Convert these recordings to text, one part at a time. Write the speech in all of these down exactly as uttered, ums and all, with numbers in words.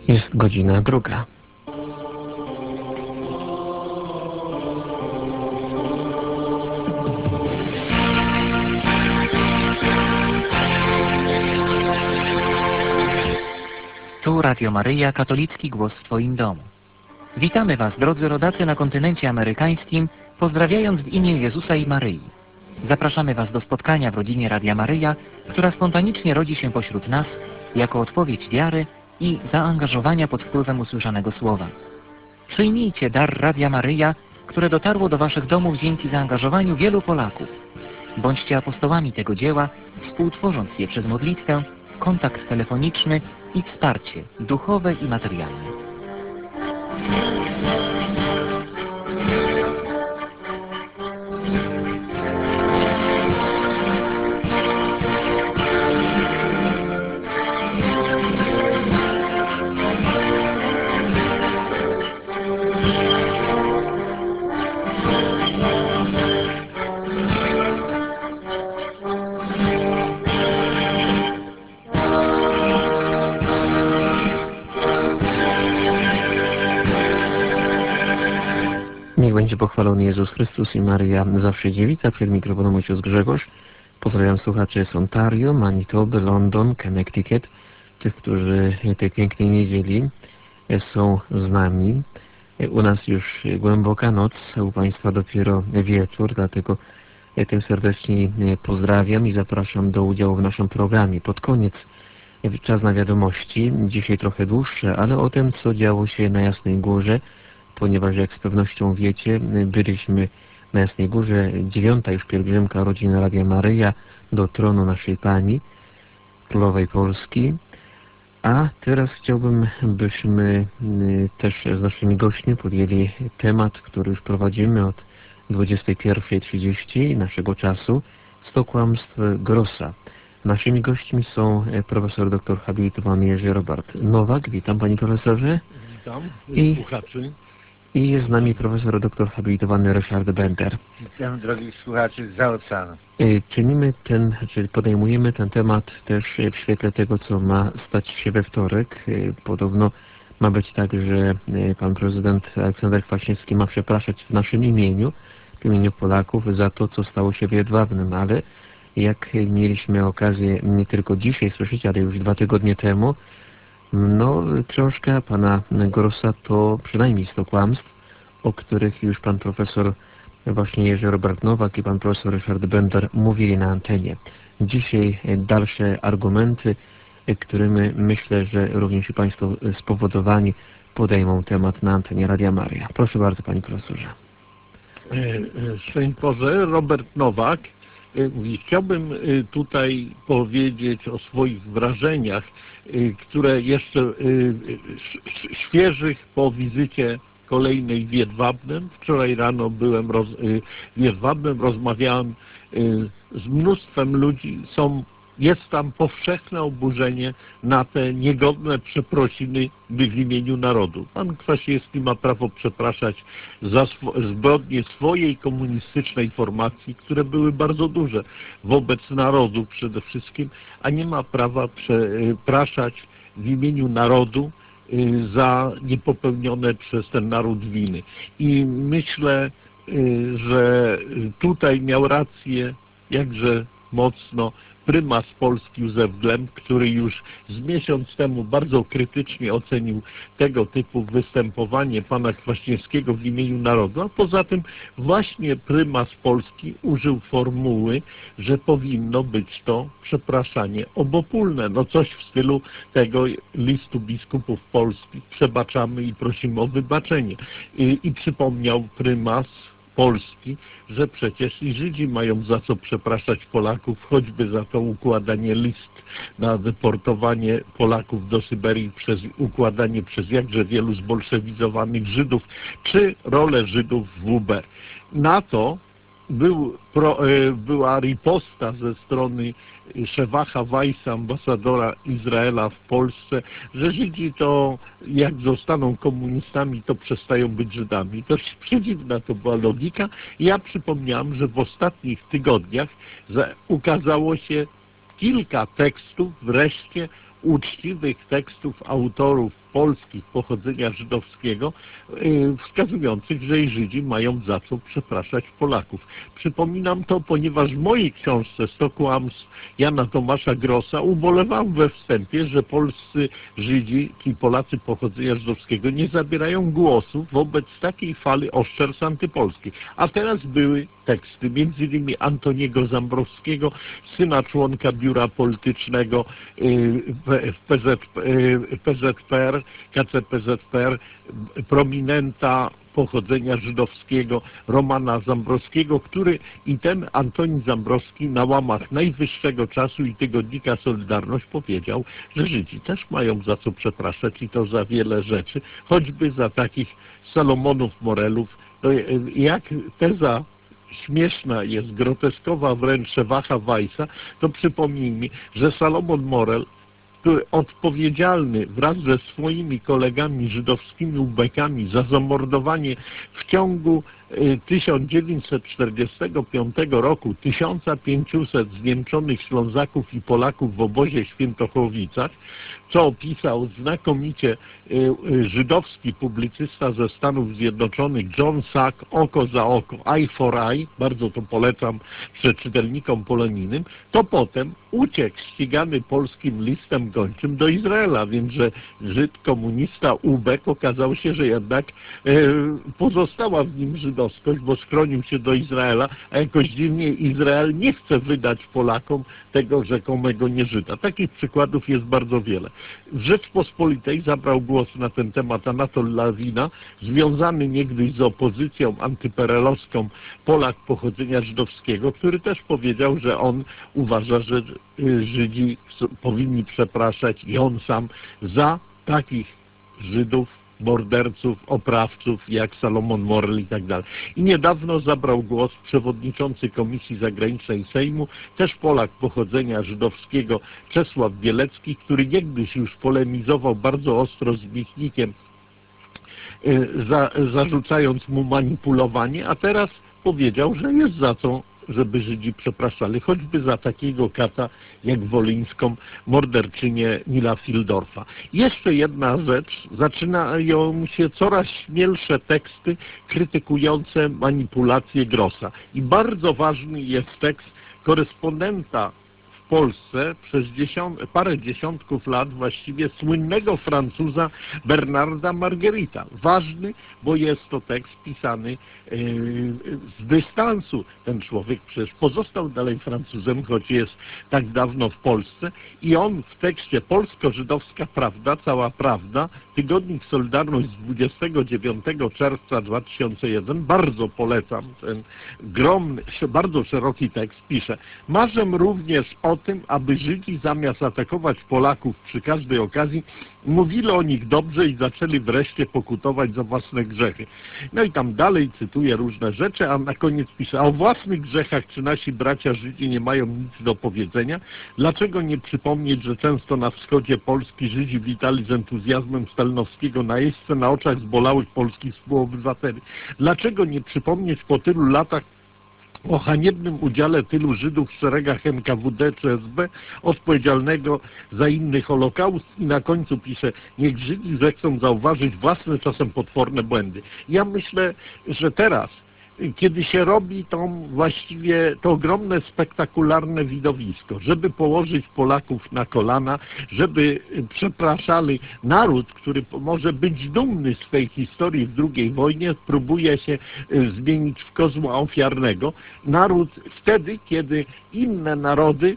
Jest godzina druga. Tu Radio Maryja, katolicki głos w Twoim domu. Witamy Was, drodzy rodacy na kontynencie amerykańskim, pozdrawiając w imię Jezusa i Maryi. Zapraszamy Was do spotkania w rodzinie Radia Maryja, która spontanicznie rodzi się pośród nas jako odpowiedź wiary i zaangażowania pod wpływem usłyszanego słowa. Przyjmijcie dar Radia Maryja, które dotarło do Waszych domów dzięki zaangażowaniu wielu Polaków. Bądźcie apostołami tego dzieła, współtworząc je przez modlitwę, kontakt telefoniczny i wsparcie duchowe i materialne. Niech będzie pochwalony Jezus Chrystus i Maryja zawsze dziewica. Przed mikrofonem ojciec Grzegorz. Pozdrawiam słuchaczy z Ontario, Manitoby, London, Connecticut, tych, którzy tej pięknej niedzieli są z nami. U nas już głęboka noc, u Państwa dopiero wieczór, dlatego tym serdecznie pozdrawiam i zapraszam do udziału w naszym programie. Pod koniec czas na wiadomości, dzisiaj trochę dłuższe, ale o tym, co działo się na Jasnej Górze, ponieważ jak z pewnością wiecie, byliśmy na Jasnej Górze, dziewiąta już pielgrzymka rodziny Radia Maryja do tronu naszej Pani, Królowej Polski. A teraz chciałbym, byśmy też z naszymi gośćmi podjęli temat, który już prowadzimy od dwudziestej pierwszej trzydzieści naszego czasu, sto kłamstw Grossa. Naszymi gośćmi są profesor doktor habilitowany Jerzy Robert Nowak. Witam, panie profesorze. Witam I, słuchaczy. I jest z nami profesor doktor habilitowany Ryszard Bender. Witam drogich słuchaczy zza oceanu. Czynimy ten, czyli podejmujemy ten temat też w świetle tego, co ma stać się we wtorek. Podobno ma być tak, że pan prezydent Aleksander Kwaśniewski ma przepraszać w naszym imieniu, w imieniu Polaków za to, co stało się w Jedwabnem, ale jak mieliśmy okazję nie tylko dzisiaj słyszeć, ale już dwa tygodnie temu, no książka pana Grossa to przynajmniej sto kłamstw, o których już pan profesor właśnie Jerzy Robert Nowak i pan profesor Ryszard Bender mówili na antenie. Dzisiaj dalsze argumenty, którymi myślę, że również i państwo spowodowani podejmą temat na antenie Radia Maryja. Proszę bardzo, panie profesorze. Szczęść Boże, Robert Nowak. Chciałbym tutaj powiedzieć o swoich wrażeniach, które jeszcze świeżych po wizycie kolejnej w Jedwabnem. Wczoraj rano byłem roz, w Jedwabnem, rozmawiałem z mnóstwem ludzi. Są, jest tam powszechne oburzenie na te niegodne przeprosiny w imieniu narodu. Pan Kwaśniewski ma prawo przepraszać za swo, zbrodnie swojej komunistycznej formacji, które były bardzo duże wobec narodu przede wszystkim, a nie ma prawa przepraszać w imieniu narodu za niepopełnione przez ten naród winy. I myślę, że tutaj miał rację jakże mocno prymas Polski Józef Glemp, który już z miesiąc temu bardzo krytycznie ocenił tego typu występowanie pana Kwaśniewskiego w imieniu narodu, a poza tym właśnie prymas Polski użył formuły, że powinno być to przepraszanie obopólne. No coś w stylu tego listu biskupów polskich, przebaczamy i prosimy o wybaczenie. I, i przypomniał prymas Polski, że przecież i Żydzi mają za co przepraszać Polaków, choćby za to układanie list na deportowanie Polaków do Syberii, przez układanie przez jakże wielu zbolszewizowanych Żydów, czy rolę Żydów w W B. Na to był, pro, była riposta ze strony Szewacha Weissa, ambasadora Izraela w Polsce, że Żydzi to jak zostaną komunistami, to przestają być Żydami. Dość przedziwna to była logika. Ja przypomniałem, że w ostatnich tygodniach ukazało się kilka tekstów wreszcie uczciwych tekstów autorów polskich pochodzenia żydowskiego, yy, wskazujących, że i Żydzi mają za co przepraszać Polaków. Przypominam to, ponieważ w mojej książce sto kłamstw Jana Tomasza Grossa ubolewam we wstępie, że polscy Żydzi, ci Polacy pochodzenia żydowskiego, nie zabierają głosu wobec takiej fali oszczerstw antypolskich. A teraz były teksty, między innymi Antoniego Zambrowskiego, syna członka biura politycznego w P Z P R, K C P Z P R, prominenta pochodzenia żydowskiego Romana Zambrowskiego, który i ten Antoni Zambrowski na łamach najwyższego czasu i tygodnika Solidarność powiedział, że Żydzi też mają za co przepraszać i to za wiele rzeczy, choćby za takich Salomonów Morelów. To jak teza śmieszna jest, groteskowa wręcz Szewacha Weissa, to przypomnij mi, że Salomon Morel, który odpowiedzialny wraz ze swoimi kolegami żydowskimi ubekami za zamordowanie w ciągu tysiąc dziewięćset czterdziestego piątego roku tysiąc pięćset zniemczonych Ślązaków i Polaków w obozie w Świętochowicach, co opisał znakomicie żydowski publicysta ze Stanów Zjednoczonych John Sack, Oko za oko, eye for eye, bardzo to polecam przeczytelnikom polonijnym, to potem uciekł ścigany polskim listem gończym do Izraela, więc że Żyd komunista Ubek okazał się, że jednak e, pozostała w nim żydowskość, bo skronił się do Izraela, a jakoś dziwnie Izrael nie chce wydać Polakom tego rzekomego nieżyda. Takich przykładów jest bardzo wiele. W Rzeczpospolitej zabrał głos na ten temat Anatol Lawina, związany niegdyś z opozycją antyperelowską Polak pochodzenia żydowskiego, który też powiedział, że on uważa, że Żydzi powinni przepraszać i on sam za takich Żydów, morderców, oprawców jak Salomon Morel i tak dalej. I niedawno zabrał głos przewodniczący Komisji Zagranicznej Sejmu, też Polak pochodzenia żydowskiego, Czesław Bielecki, który niegdyś już polemizował bardzo ostro z Michnikiem, za, zarzucając mu manipulowanie, a teraz powiedział, że jest za co, żeby Żydzi przepraszali, choćby za takiego kata jak wolyńską morderczynię Nila Fildorfa. Jeszcze jedna rzecz, zaczynają się coraz śmielsze teksty krytykujące manipulację Grossa. I bardzo ważny jest tekst korespondenta w Polsce przez dziesiąt, parę dziesiątków lat właściwie słynnego Francuza Bernarda Marguerita. Ważny, bo jest to tekst pisany yy, z dystansu. Ten człowiek przecież pozostał dalej Francuzem, choć jest tak dawno w Polsce i on w tekście Polsko-Żydowska Prawda, cała prawda, tygodnik Solidarność z dwudziestego dziewiątego czerwca dwa tysiące pierwszego, bardzo polecam ten gromny, bardzo szeroki tekst, pisze: marzę również o tym, aby Żydzi zamiast atakować Polaków przy każdej okazji, mówili o nich dobrze i zaczęli wreszcie pokutować za własne grzechy. No i tam dalej cytuję różne rzeczy, a na koniec pisze: a o własnych grzechach czy nasi bracia Żydzi nie mają nic do powiedzenia? Dlaczego nie przypomnieć, że często na wschodzie Polski Żydzi witali z entuzjazmem Stalinowskiego najeźdźcę na oczach zbolałych polskich współobywateli? Dlaczego nie przypomnieć po tylu latach o haniebnym udziale tylu Żydów w szeregach N K W D czy S B odpowiedzialnego za inny Holokaust? I na końcu pisze: niech Żydzi zechcą zauważyć własne, czasem potworne błędy. Ja myślę, że teraz, kiedy się robi to właściwie to ogromne, spektakularne widowisko, żeby położyć Polaków na kolana, żeby przepraszali naród, który może być dumny z swej historii w drugiej wojnie, próbuje się zmienić w kozła ofiarnego. Naród wtedy, kiedy inne narody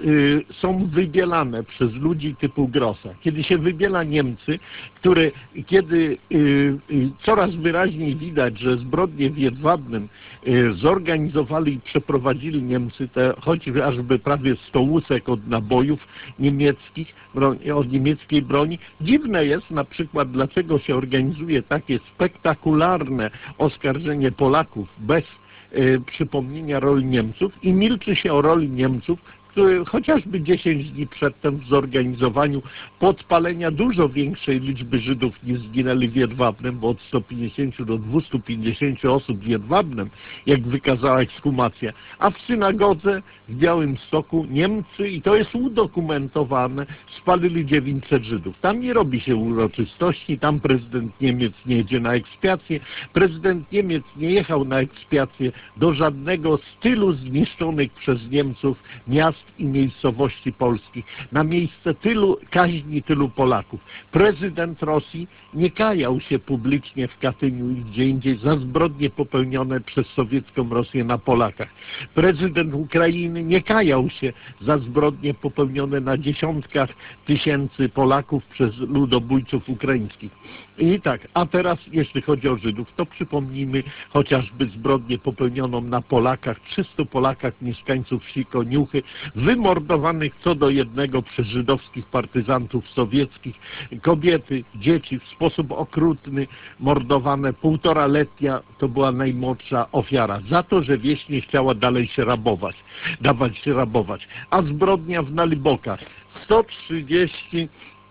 są wybielane przez ludzi typu Grossa. Kiedy się wybiela Niemcy, które, kiedy coraz wyraźniej widać, że zbrodnie w Jedwabnem zorganizowali i przeprowadzili Niemcy, te chociażby prawie sto łusek od nabojów niemieckich, od niemieckiej broni. Dziwne jest na przykład, dlaczego się organizuje takie spektakularne oskarżenie Polaków bez przypomnienia roli Niemców i milczy się o roli Niemców, który chociażby dziesięć dni przedtem w zorganizowaniu podpalenia dużo większej liczby Żydów niż zginęli w Jedwabnem, bo od stu pięćdziesięciu do dwustu pięćdziesięciu osób w Jedwabnem, jak wykazała ekshumacja, a w synagodze w Białymstoku Niemcy, i to jest udokumentowane, spalili dziewięćset Żydów. Tam nie robi się uroczystości, tam prezydent Niemiec nie jedzie na ekspiację, prezydent Niemiec nie jechał na ekspiację do żadnego z tylu zniszczonych przez Niemców miast i miejscowości polskich, na miejsce tylu kaźni, tylu Polaków. Prezydent Rosji nie kajał się publicznie w Katyniu i gdzie indziej za zbrodnie popełnione przez sowiecką Rosję na Polakach. Prezydent Ukrainy nie kajał się za zbrodnie popełnione na dziesiątkach tysięcy Polaków przez ludobójców ukraińskich. I tak, a teraz jeśli chodzi o Żydów, to przypomnijmy chociażby zbrodnię popełnioną na Polakach, trzystu Polakach, mieszkańców wsi Koniuchy, wymordowanych co do jednego przez żydowskich partyzantów sowieckich, kobiety, dzieci w sposób okrutny mordowane, półtoraletnia to była najmłodsza ofiara, za to, że wieś nie chciała dalej się rabować, dawać się rabować. A zbrodnia w Nalibokach, sto trzydzieści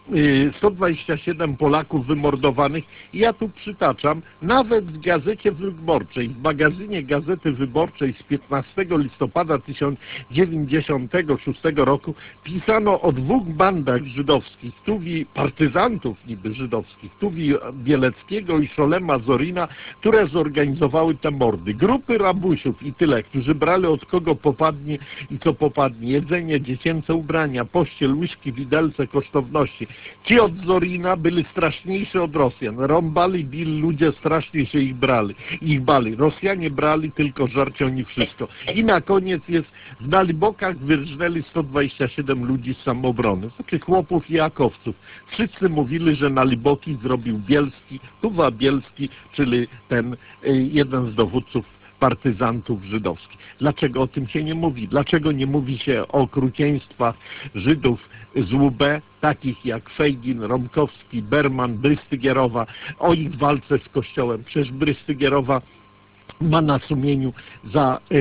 sto dwadzieścia siedem Polaków wymordowanych. Ja tu przytaczam, nawet w Gazecie Wyborczej, w magazynie Gazety Wyborczej z piętnastego listopada tysiąc dziewięćset dziewięćdziesiątego szóstego roku pisano o dwóch bandach żydowskich, Tuwi partyzantów niby żydowskich, Tuwi Bieleckiego i Szolema Zorina, które zorganizowały te mordy. Grupy rabusiów i tyle, którzy brali od kogo popadnie i co popadnie. Jedzenie, dziecięce ubrania, pościel, łyżki, widelce, kosztowności. Ci od Zorina byli straszniejsi od Rosjan. Rąbali, bili, ludzie strasznie się ich brali, ich bali. Rosjanie brali tylko żarć oni wszystko. I na koniec jest, w Nalibokach wyrżnęli sto dwadzieścia siedem ludzi z samoobrony, znaczy chłopów i akowców. Wszyscy mówili, że Naliboki zrobił Bielski, Tuwa Bielski, czyli ten jeden z dowódców partyzantów żydowskich. Dlaczego o tym się nie mówi? Dlaczego nie mówi się o okrucieństwach Żydów z U B, takich jak Fejgin, Romkowski, Berman, Brystygierowa, o ich walce z Kościołem? Przecież Brystygierowa ma na sumieniu za, y,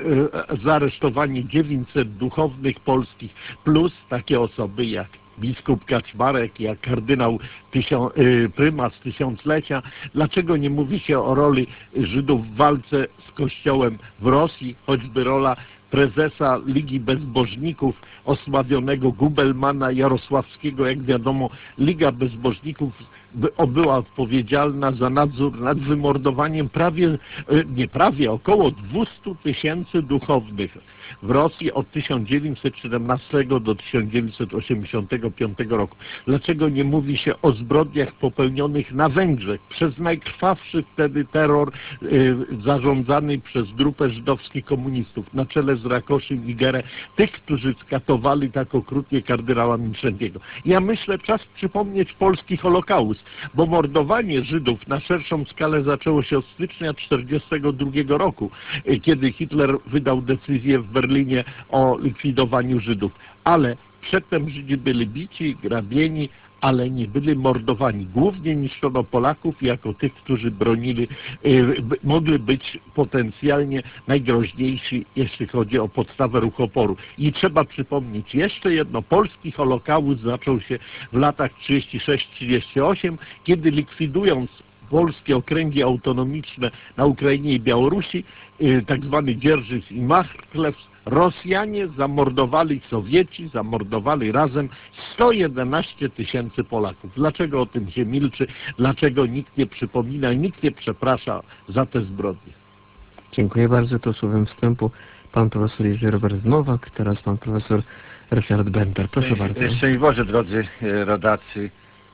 y, zaaresztowanie dziewięćset duchownych polskich, plus takie osoby jak biskup Kaczmarek, jak kardynał tysią, y, prymas tysiąclecia. Dlaczego nie mówi się o roli Żydów w walce z Kościołem w Rosji, choćby rola prezesa Ligi Bezbożników, osławionego Gubelmana Jarosławskiego? Jak wiadomo, Liga Bezbożników była odpowiedzialna za nadzór nad wymordowaniem prawie, nie prawie, około dwustu tysięcy duchownych w Rosji od tysiąc dziewięćset siedemnastego do tysiąc dziewięćset osiemdziesiątego piątego roku. Dlaczego nie mówi się o zbrodniach popełnionych na Węgrzech przez najkrwawszy wtedy terror y, zarządzany przez grupę żydowskich komunistów na czele z Rakoszym i Gerę, tych, którzy skatowali tak okrutnie kardynała Minczewskiego? Ja myślę, czas przypomnieć polski Holokaust, bo mordowanie Żydów na szerszą skalę zaczęło się od stycznia tysiąc dziewięćset czterdziestego drugiego roku, y, kiedy Hitler wydał decyzję w Berlinie o likwidowaniu Żydów. Ale przedtem Żydzi byli bici, grabieni, ale nie byli mordowani. Głównie niszczono Polaków jako tych, którzy bronili, y, mogli być potencjalnie najgroźniejsi, jeśli chodzi o podstawę ruchu oporu. I trzeba przypomnieć jeszcze jedno, polski Holokaust zaczął się w latach trzydziestym szóstym trzydziestym ósmym, kiedy likwidując polskie okręgi autonomiczne na Ukrainie i Białorusi, y, tak zwany Dzierżyc i Machlew, Rosjanie zamordowali, Sowieci zamordowali razem sto jedenaście tysięcy Polaków. Dlaczego o tym się milczy? Dlaczego nikt nie przypomina, nikt nie przeprasza za te zbrodnie? Dziękuję bardzo. To słowem wstępu pan profesor Jerzy Robert Nowak, teraz pan profesor Ryszard Bender. Proszę bardzo. Szczęść Boże, drodzy rodacy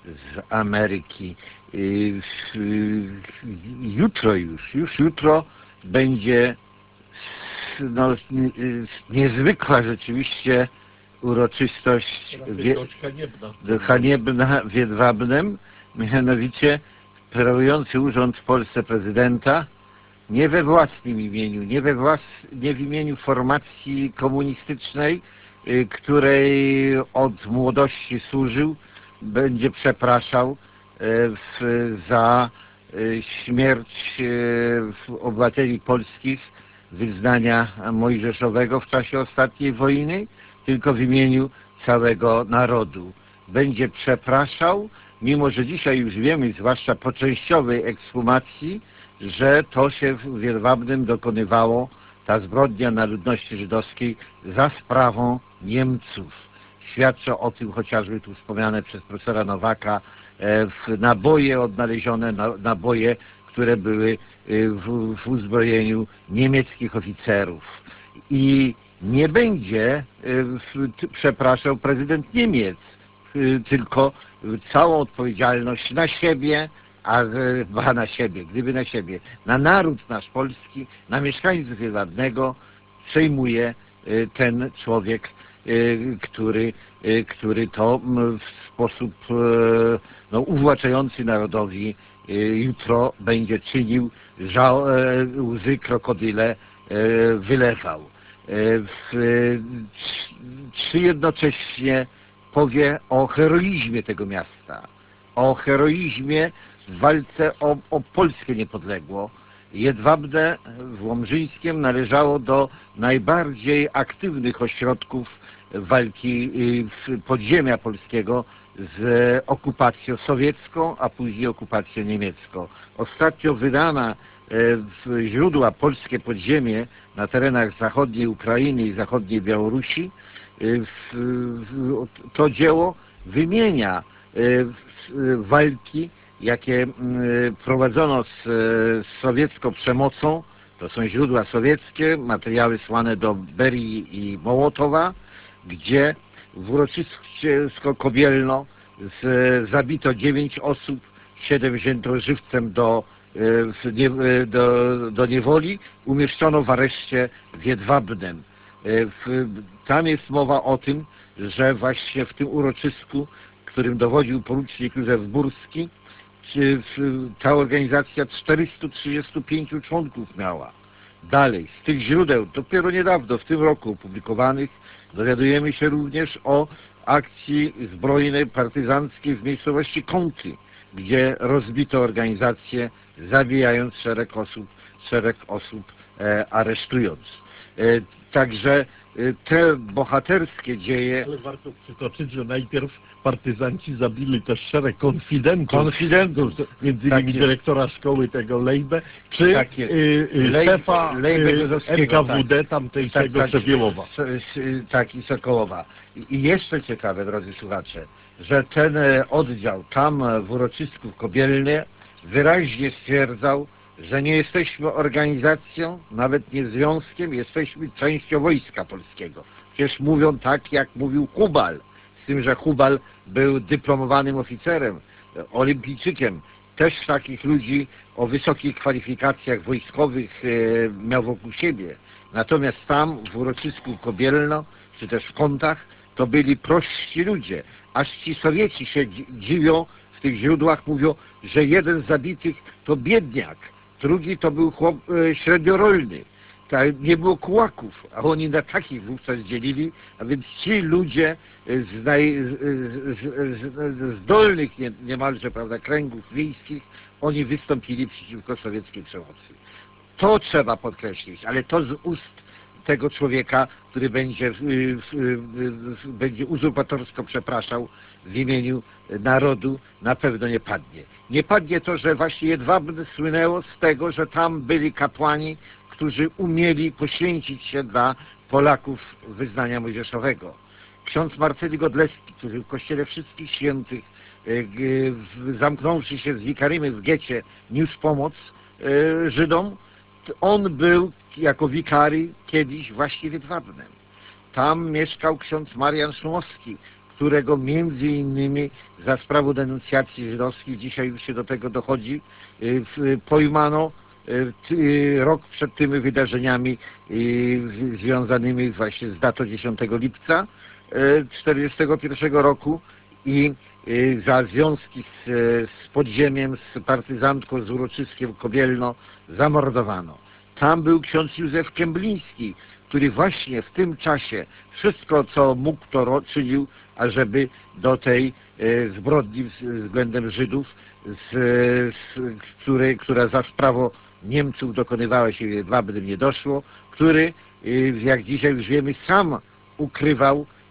z Ameryki. Jutro już, już jutro będzie no, niezwykła rzeczywiście uroczystość wie, haniebna. haniebna w Jedwabnem, mianowicie sprawujący urząd w Polsce prezydenta nie we własnym imieniu, nie, we włas, nie w imieniu formacji komunistycznej, której od młodości służył, będzie przepraszał w, za śmierć obywateli polskich wyznania mojżeszowego w czasie ostatniej wojny, tylko w imieniu całego narodu. Będzie przepraszał, mimo że dzisiaj już wiemy, zwłaszcza po częściowej ekshumacji, że to się w Jedwabnem dokonywało, ta zbrodnia na ludności żydowskiej, za sprawą Niemców. Świadczą o tym chociażby tu wspomniane przez profesora Nowaka w naboje odnalezione, naboje, które były w, w uzbrojeniu niemieckich oficerów. I nie będzie przepraszał prezydent Niemiec, tylko całą odpowiedzialność na siebie, a dba na siebie, gdyby na siebie, na naród nasz polski, na mieszkańców Jedwabnego przejmuje ten człowiek, który, który to w sposób no, uwłaczający narodowi jutro będzie czynił, żał, łzy krokodyle wylewał. Czy jednocześnie powie o heroizmie tego miasta, o heroizmie w walce o, o Polskę niepodległą. Jedwabne w Łomżyńskiem należało do najbardziej aktywnych ośrodków walki podziemia polskiego z okupacją sowiecką, a później okupacją niemiecką. Ostatnio wydana w źródła polskie podziemie na terenach zachodniej Ukrainy i zachodniej Białorusi, to dzieło wymienia walki, jakie prowadzono z, z sowiecką przemocą. To są źródła sowieckie, materiały słane do Berii i Mołotowa, gdzie w uroczysko Kobielno z, zabito dziewięć osób, siedem wzięto żywcem do, nie, do, do niewoli, umieszczono w areszcie w Jedwabnem. W, tam jest mowa o tym, że właśnie w tym uroczysku, którym dowodził porucznik Józef Burski, ta organizacja czterystu trzydziestu pięciu członków miała. Dalej, z tych źródeł, dopiero niedawno, w tym roku opublikowanych, dowiadujemy się również o akcji zbrojnej, partyzanckiej w miejscowości Kąty, gdzie rozbito organizację, zabijając szereg osób, szereg osób e, aresztując. E, także e, te bohaterskie dzieje... Ale warto przytoczyć, że najpierw partyzanci zabili też szereg konfidentów, Konfidentów. między innymi Tak dyrektora szkoły tego Lejbe, czy tak jest. y, y, Lej, szefa Lejbe y, Gozowskiego, N K W D tak. tamtejszego tak, tak, Przebiełowa. Tak, i Sokołowa. I jeszcze ciekawe, drodzy słuchacze, że ten oddział tam w uroczysku w Kobielnie wyraźnie stwierdzał, że nie jesteśmy organizacją, nawet nie związkiem, jesteśmy częścią Wojska Polskiego. Przecież mówią tak, jak mówił Hubal, z tym, że Hubal był dyplomowanym oficerem, olimpijczykiem. Też takich ludzi o wysokich kwalifikacjach wojskowych miał wokół siebie. Natomiast tam w uroczysku Kobielno, czy też w Kątach, to byli prości ludzie. Aż ci Sowieci się dziwią, w tych źródłach mówią, że jeden z zabitych to biedniak, drugi to był chłop średniorolny. Nie było kułaków, a oni na takich wówczas dzielili, a więc ci ludzie z, naj, z, z, z, z dolnych nie, niemalże prawda, kręgów wiejskich, oni wystąpili przeciwko sowieckiej przemocy. To trzeba podkreślić, ale to z ust tego człowieka, który będzie, w, w, w, będzie uzurpatorsko przepraszał w imieniu narodu, na pewno nie padnie. Nie padnie to, że właśnie Jedwabne słynęło z tego, że tam byli kapłani, którzy umieli poświęcić się dla Polaków wyznania mojżeszowego. Ksiądz Marceli Godlewski, który w Kościele Wszystkich Świętych, zamknąwszy się z wikarami w getcie, niósł pomoc Żydom, on był jako wikary kiedyś właśnie w Jedwabnem. Tam mieszkał ksiądz Marian Szumowski, którego między innymi za sprawą denuncjacji żydowskich, dzisiaj już się do tego dochodzi, pojmano rok przed tymi wydarzeniami związanymi właśnie z datą dziesiątego lipca tysiąc dziewięćset czterdziestego pierwszego roku i za związki z, z podziemiem, z partyzantką, z uroczyskiem Kobielno zamordowano. Tam był ksiądz Józef Kębliński, który właśnie w tym czasie wszystko, co mógł, to czynił, ażeby do tej zbrodni względem Żydów, z, z, który, która za sprawą Niemców dokonywała się w Jedwabnem, nie doszło, który, jak dzisiaj już wiemy, sam ukrywał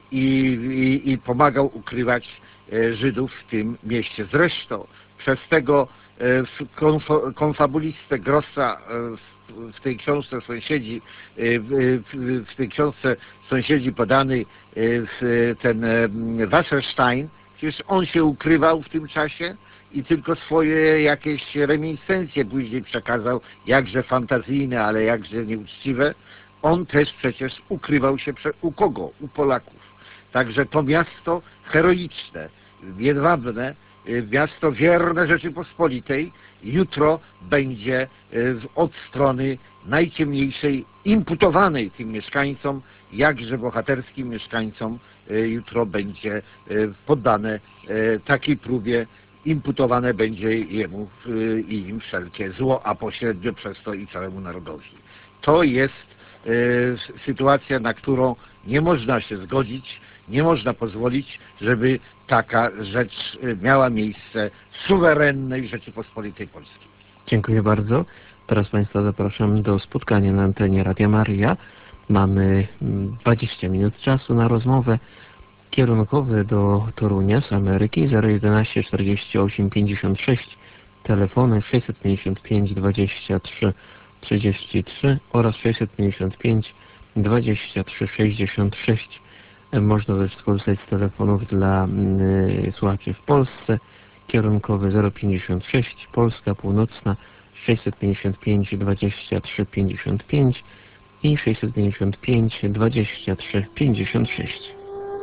i, i, i pomagał ukrywać Żydów w tym mieście. Zresztą przez tego konfabulistę Grossa w tej książce sąsiedzi, w, w tej książce sąsiedzi podany ten Wasserstein, przecież on się ukrywał w tym czasie i tylko swoje jakieś reminiscencje później przekazał, jakże fantazyjne, ale jakże nieuczciwe. On też przecież ukrywał się u kogo? U Polaków. Także to miasto heroiczne, jedwabne, miasto wierne Rzeczypospolitej jutro będzie od strony najciemniejszej, imputowanej tym mieszkańcom, jakże bohaterskim mieszkańcom jutro będzie poddane takiej próbie, imputowane będzie jemu i im wszelkie zło, a pośrednio przez to i całemu narodowi. To jest sytuacja, na którą nie można się zgodzić, nie można pozwolić, żeby taka rzecz miała miejsce w suwerennej Rzeczypospolitej Polskiej. Dziękuję bardzo. Teraz Państwa zapraszam do spotkania na antenie Radia Maryja. Mamy dwadzieścia minut czasu na rozmowę. Kierunkowy do Torunia z Ameryki zero jedenaście czterdzieści osiem pięćdziesiąt sześć, telefony sześćset pięćdziesiąt pięć dwadzieścia trzy trzydzieści trzy oraz sześćset pięćdziesiąt pięć dwadzieścia trzy sześćdziesiąt sześć. Można też skorzystać z telefonów dla y, słuchaczy w Polsce. Kierunkowy zero pięćdziesiąt sześć, Polska Północna sześćset pięćdziesiąt pięć dwadzieścia trzy pięćdziesiąt pięć i sześćset pięćdziesiąt pięć dwadzieścia trzy pięćdziesiąt sześć.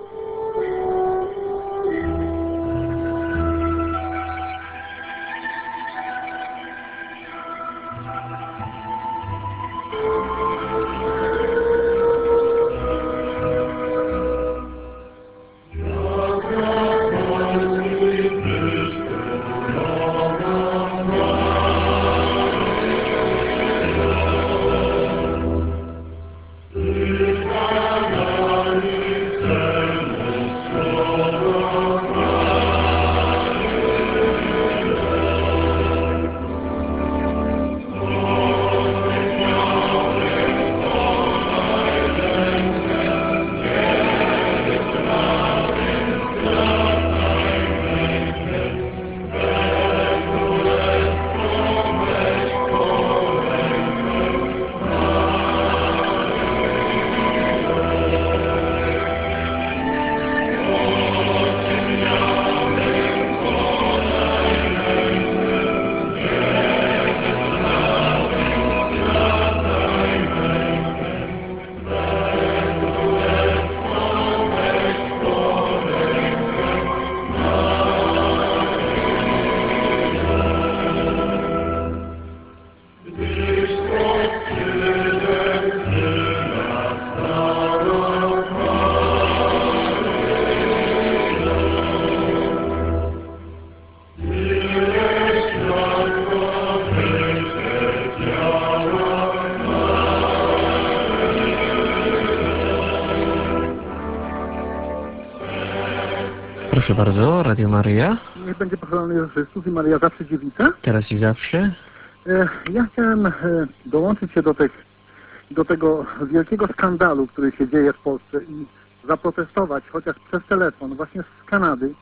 Proszę bardzo, Radio Maryja. Niech będzie pochwalony Jezus Chrystus i Maryja zawsze dziewica. Teraz i zawsze. E, ja chciałem e, dołączyć się do, tych, do tego wielkiego skandalu, który się dzieje w Polsce i zaprotestować, chociaż przez telefon, właśnie z Kanady,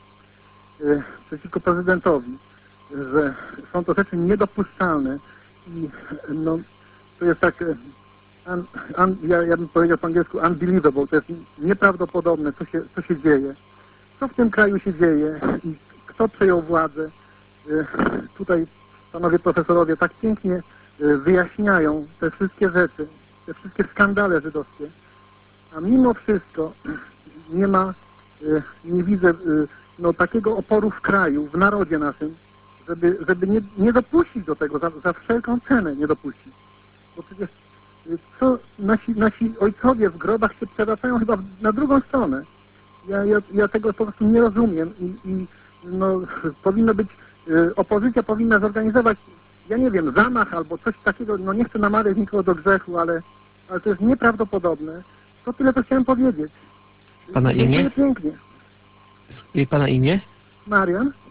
e, przeciwko prezydentowi, że są to rzeczy niedopuszczalne i no, to jest tak, e, un, un, ja, ja bym powiedział po angielsku unbelievable, to jest nieprawdopodobne, co się, co się dzieje. Co w tym kraju się dzieje i kto przejął władzę. Tutaj panowie profesorowie tak pięknie wyjaśniają te wszystkie rzeczy, te wszystkie skandale żydowskie, a mimo wszystko nie ma, nie widzę no, takiego oporu w kraju, w narodzie naszym, żeby, żeby nie, nie dopuścić do tego, za, za wszelką cenę nie dopuścić. Bo przecież co nasi, nasi ojcowie w grobach się przewracają chyba na drugą stronę. Ja, ja, ja tego po prostu nie rozumiem i, i no, powinno być, y, opozycja powinna zorganizować, ja nie wiem, zamach albo coś takiego, no nie chcę namawiać nikogo do grzechu, ale, ale to jest nieprawdopodobne. To tyle, co chciałem powiedzieć. Pana imię? Pięknie. I Pana imię? Marian.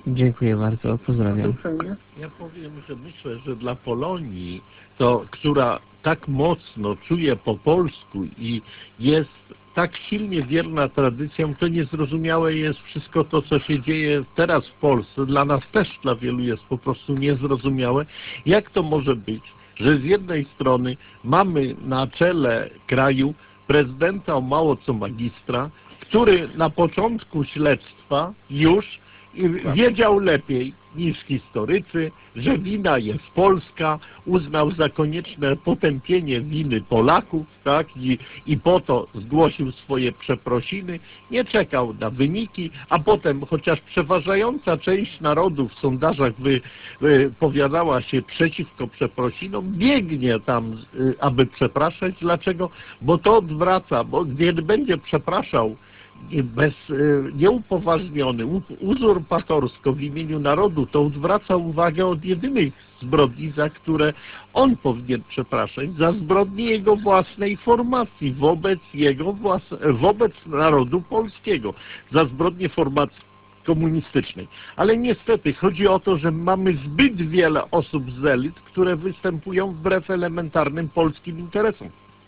Dziękuję bardzo, pozdrawiam. Uprzejmie. Ja powiem, że myślę, że dla Polonii, to, która tak mocno czuje po polsku i jest tak silnie wierna tradycjom, to niezrozumiałe jest wszystko to, co się dzieje teraz w Polsce. Dla nas też, dla wielu jest po prostu niezrozumiałe. Jak to może być, że z jednej strony mamy na czele kraju prezydenta o mało co magistra, który na początku śledztwa już wiedział lepiej niż historycy, że wina jest polska, uznał za konieczne potępienie winy Polaków, tak, i, i po to zgłosił swoje przeprosiny, nie czekał na wyniki, a potem, chociaż przeważająca część narodu w sondażach wy, wypowiadała się przeciwko przeprosinom, biegnie tam, aby przepraszać. Dlaczego? Bo to odwraca, bo gdy będzie przepraszał bez, nieupoważniony, uzurpatorsko w imieniu narodu, to odwraca uwagę od jedynych zbrodni, za które on powinien przepraszać, za zbrodnie jego własnej formacji wobec jego włas... wobec narodu polskiego, za zbrodnie formacji komunistycznej. Ale niestety chodzi o to, że mamy zbyt wiele osób z elit, które występują wbrew elementarnym polskim interesom.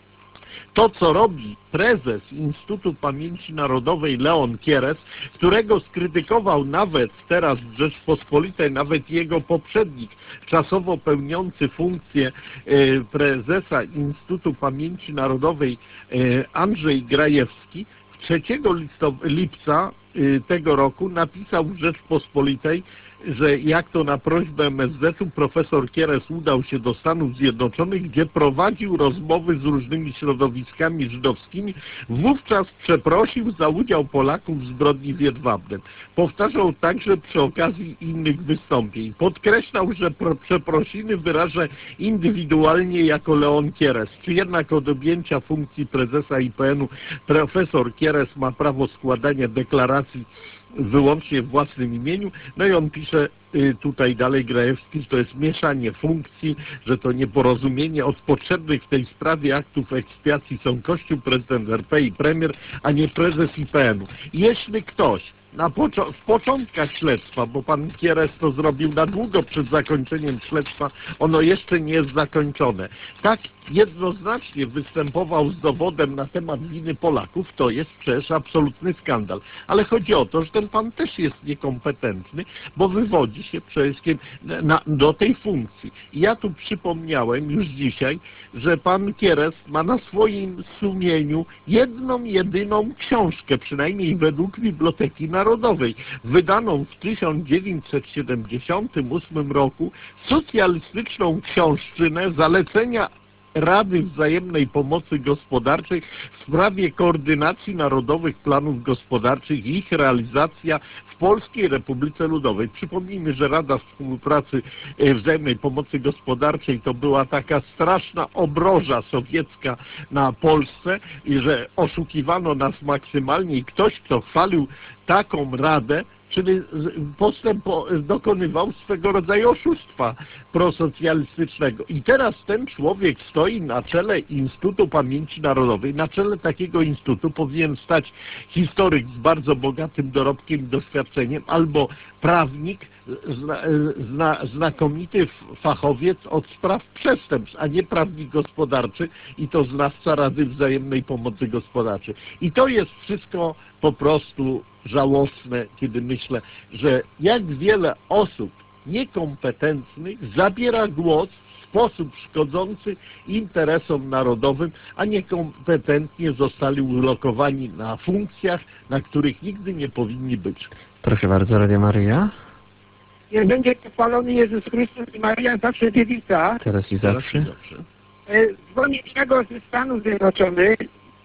To, co robi prezes Instytutu Pamięci Narodowej Leon Kieres, którego skrytykował nawet teraz w Rzeczpospolitej, nawet jego poprzednik, czasowo pełniący funkcję prezesa Instytutu Pamięci Narodowej Andrzej Grajewski, trzeciego lipca tego roku napisał w Rzeczpospolitej, że jak to na prośbę M S Z-u profesor Kieres udał się do Stanów Zjednoczonych, gdzie prowadził rozmowy z różnymi środowiskami żydowskimi, wówczas przeprosił za udział Polaków w zbrodni w Jedwabnem. Powtarzał także przy okazji innych wystąpień. Podkreślał, że przeprosiny wyraża indywidualnie jako Leon Kieres. Czy jednak od objęcia funkcji prezesa I P N-u profesor Kieres ma prawo składania deklaracji wyłącznie w własnym imieniu? No i on pisze tutaj dalej, Grajewski, że to jest mieszanie funkcji, że to nieporozumienie. Od potrzebnych w tej sprawie aktów ekspiacji są Kościół, prezydent R P i premier, a nie prezes I P N-u. Jeśli ktoś na poczo w początkach śledztwa, bo pan Kieres to zrobił na długo przed zakończeniem śledztwa, ono jeszcze nie jest zakończone, tak jednoznacznie występował z dowodem na temat winy Polaków, to jest przecież absolutny skandal. Ale chodzi o to, że ten pan też jest niekompetentny, bo wywodzi się przede wszystkim na, do tej funkcji. I ja tu przypomniałem już dzisiaj, że pan Kieres ma na swoim sumieniu jedną, jedyną książkę, przynajmniej według Biblioteki Narodowej, wydaną w tysiąc dziewięćset siedemdziesiątym ósmym roku, socjalistyczną książczynę Zalecenia Rady Wzajemnej Pomocy Gospodarczej w sprawie koordynacji narodowych planów gospodarczych i ich realizacja w Polskiej Republice Ludowej. Przypomnijmy, że Rada Współpracy Wzajemnej Pomocy Gospodarczej to była taka straszna obroża sowiecka na Polsce i że oszukiwano nas maksymalnie i ktoś, kto chwalił taką radę, czyli postęp dokonywał swego rodzaju oszustwa prosocjalistycznego. I teraz ten człowiek stoi na czele Instytutu Pamięci Narodowej. Na czele takiego instytutu powinien stać historyk z bardzo bogatym dorobkiem i doświadczeniem, albo prawnik, zna, zna, znakomity fachowiec od spraw przestępstw, a nie prawnik gospodarczy i to znawca Rady Wzajemnej Pomocy Gospodarczej. I to jest wszystko po prostu żałosne, kiedy myślę, że jak wiele osób niekompetentnych zabiera głos w sposób szkodzący interesom narodowym, a niekompetentnie zostali ulokowani na funkcjach, na których nigdy nie powinni być. Proszę bardzo, Radio Maryja. Niech będzie pochwalony Jezus Chrystus i Maria zawsze dziewica. Teraz i zawsze. zawsze. Dzwonię Czego ze Stanów Zjednoczonych.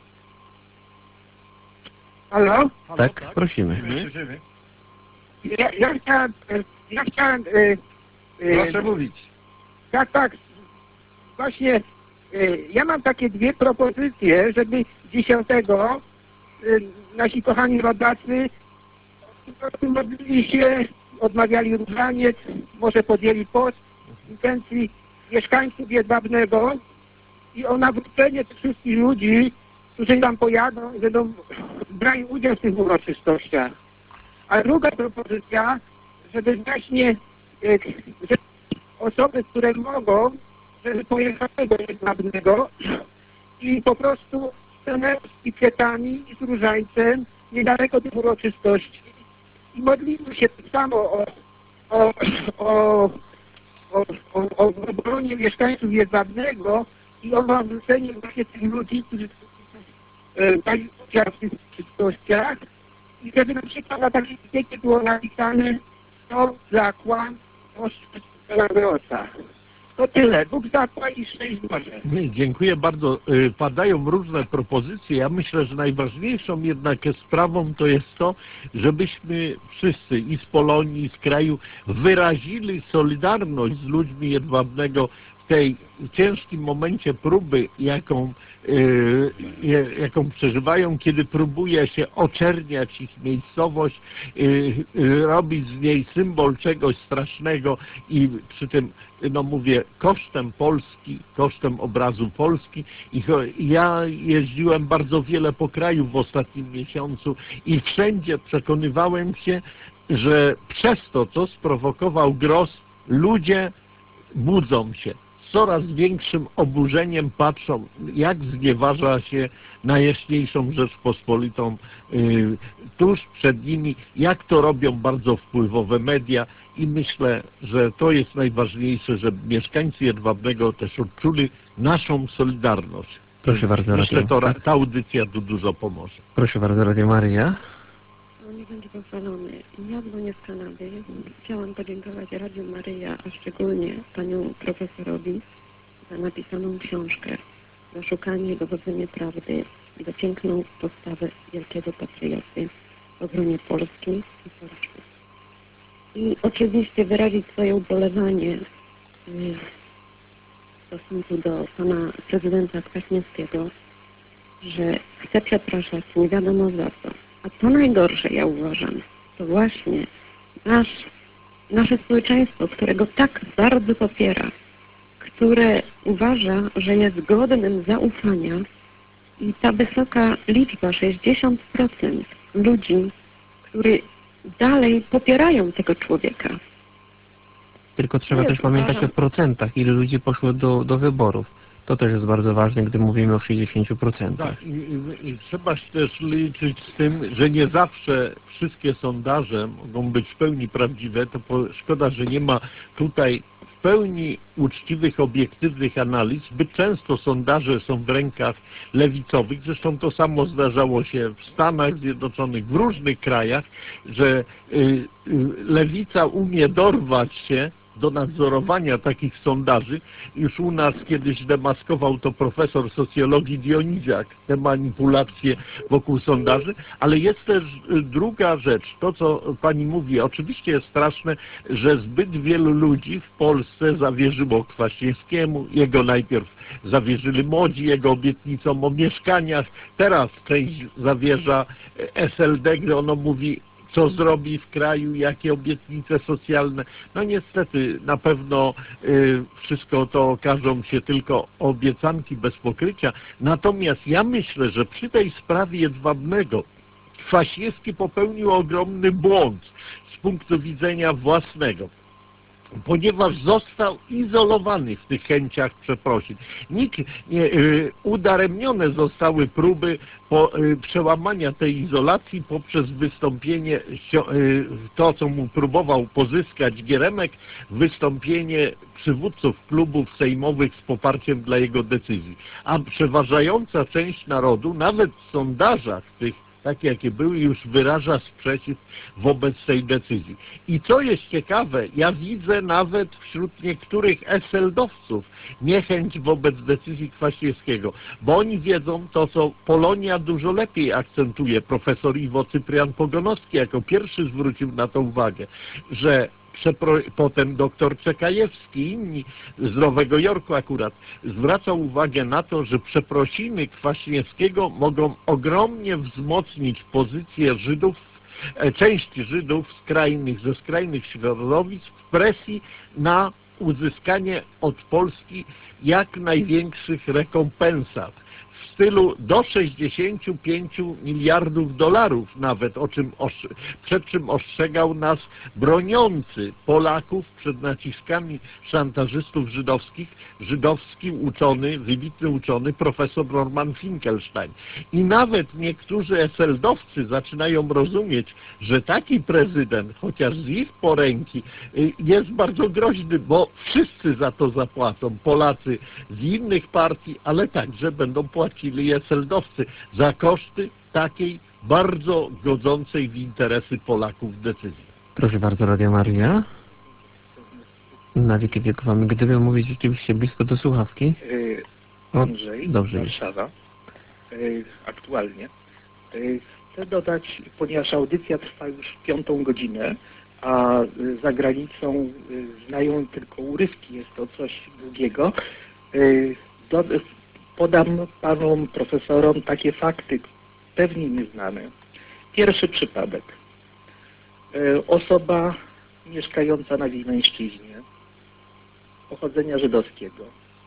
Halo? Tak, prosimy. Ja, ja chciałem, ja chciałem, e, e, Proszę mówić. tak, tak, właśnie, e, ja mam takie dwie propozycje, żeby dziesiątego e, nasi kochani rodacy modlili się, odmawiali różaniec, może podjęli post intencji mieszkańców Jedwabnego i o nawrócenie tych wszystkich ludzi, którzy tam pojadą i będą brali udział w tych uroczystościach. A druga propozycja, żeby właśnie e, żeby osoby, które mogą, żeby pojechały do Jedwabnego i po prostu stanęły z pikietami i z różańcem niedaleko tych uroczystości i modlimy się tak samo o, o, o, o, o, o obronie mieszkańców Jedwabnego i o nawrócenie właśnie tych ludzi, którzy e, brali udział w tych uroczystościach i żeby na przykład na takiej pikiecie było napisane to zakłam Ostrzeża. To tyle. Bóg zapłać i szczęść Boże. Dziękuję bardzo. Padają różne propozycje. Ja myślę, że najważniejszą jednak sprawą to jest to, żebyśmy wszyscy i z Polonii, i z kraju wyrazili solidarność z ludźmi Jedwabnego w tej ciężkim momencie próby, jaką, yy, jaką przeżywają, kiedy próbuje się oczerniać ich miejscowość, yy, yy, robić z niej symbol czegoś strasznego i przy tym, no mówię, kosztem Polski, kosztem obrazu Polski. I ja jeździłem bardzo wiele po kraju w ostatnim miesiącu i wszędzie przekonywałem się, że przez to, co sprowokował Gros, ludzie budzą się. Z coraz większym oburzeniem patrzą, jak znieważa się Najjaśniejszą Rzeczpospolitą yy, tuż przed nimi, jak to robią bardzo wpływowe media i myślę, że to jest najważniejsze, żeby mieszkańcy Jedwabnego też odczuli naszą solidarność. Proszę bardzo, Myślę, Radio, to tak? ta audycja tu dużo pomoże. Proszę bardzo, Radio Maryja. No, nie będzie pochwalony. Ja dzwonię z Kanady. Chciałam podziękować Radiu Maryja, a szczególnie paniu profesorowi za napisaną książkę za szukanie i dowodzenie prawdy, za piękną postawę wielkiego patrioty w obronie Polski i Polaków. I oczywiście wyrazić swoje ubolewanie w stosunku do pana prezydenta Kwaśniewskiego, że chce przepraszać nie wiadomo za co. A co najgorsze, ja uważam, to właśnie nasz, nasze społeczeństwo, które go tak bardzo popiera, które uważa, że jest godnym zaufania i ta wysoka liczba, sześćdziesiąt procent ludzi, którzy dalej popierają tego człowieka. Tylko trzeba Ja też pamiętać uważam- o procentach, ile ludzi poszło do, do wyborów. To też jest bardzo ważne, gdy mówimy o sześćdziesięciu procentach. Tak, i, i, i trzeba się też liczyć z tym, że nie zawsze wszystkie sondaże mogą być w pełni prawdziwe. To po, szkoda, że nie ma tutaj w pełni uczciwych, obiektywnych analiz. Zbyt często sondaże są w rękach lewicowych. Zresztą to samo zdarzało się w Stanach Zjednoczonych, w różnych krajach, że y, y, lewica umie dorwać się do nadzorowania takich sondaży. Już u nas kiedyś demaskował to profesor socjologii Dioniziak, te manipulacje wokół sondaży, ale jest też druga rzecz, to co pani mówi, oczywiście jest straszne, że zbyt wielu ludzi w Polsce zawierzyło Kwaśniewskiemu, jego najpierw zawierzyli młodzi, jego obietnicom o mieszkaniach, teraz część zawierza S L D, gdy ono mówi, co zrobi w kraju, jakie obietnice socjalne. No niestety na pewno y, wszystko to okażą się tylko obiecanki bez pokrycia. Natomiast ja myślę, że przy tej sprawie Jedwabnego Kwaśniewski popełnił ogromny błąd z punktu widzenia własnego, ponieważ został izolowany w tych chęciach przeprosin. Nikt nie, y, udaremnione zostały próby po, y, przełamania tej izolacji poprzez wystąpienie, y, to co mu próbował pozyskać Gieremek, wystąpienie przywódców klubów sejmowych z poparciem dla jego decyzji. A przeważająca część narodu, nawet w sondażach tych takie jakie były, już wyraża sprzeciw wobec tej decyzji. I co jest ciekawe, ja widzę nawet wśród niektórych es el dowców niechęć wobec decyzji Kwaśniewskiego, bo oni wiedzą to, co Polonia dużo lepiej akcentuje. Profesor Iwo Cyprian Pogonowski jako pierwszy zwrócił na to uwagę, że Przepro... potem doktor Czekajewski i inni z Nowego Jorku akurat zwracał uwagę na to, że przeprosiny Kwaśniewskiego mogą ogromnie wzmocnić pozycję Żydów, części Żydów skrajnych, ze skrajnych środowisk w presji na uzyskanie od Polski jak największych rekompensat w stylu do sześćdziesięciu pięciu miliardów dolarów nawet, o czym, przed czym ostrzegał nas broniący Polaków przed naciskami szantażystów żydowskich, żydowski uczony, wybitny uczony profesor Norman Finkelstein. I nawet niektórzy eseldowcy zaczynają rozumieć, że taki prezydent, chociaż z ich poręki, jest bardzo groźny, bo wszyscy za to zapłacą. Polacy z innych partii, ale także będą płacili eseldowcy za koszty takiej bardzo godzącej w interesy Polaków decyzji. Proszę bardzo, Radio Maryja. Na wieki wieków mamy. Gdyby mówić rzeczywiście blisko do słuchawki. Yy, Andrzej, dobrze Warszawa. Yy, aktualnie. Yy, chcę dodać, ponieważ audycja trwa już piątą godzinę, a yy, za granicą yy, znają tylko urywki, jest to coś długiego. Yy, do, podam panom profesorom takie fakty, pewnie nieznane. Pierwszy przypadek. Yy, osoba mieszkająca na Wileńszczyźnie, pochodzenia żydowskiego,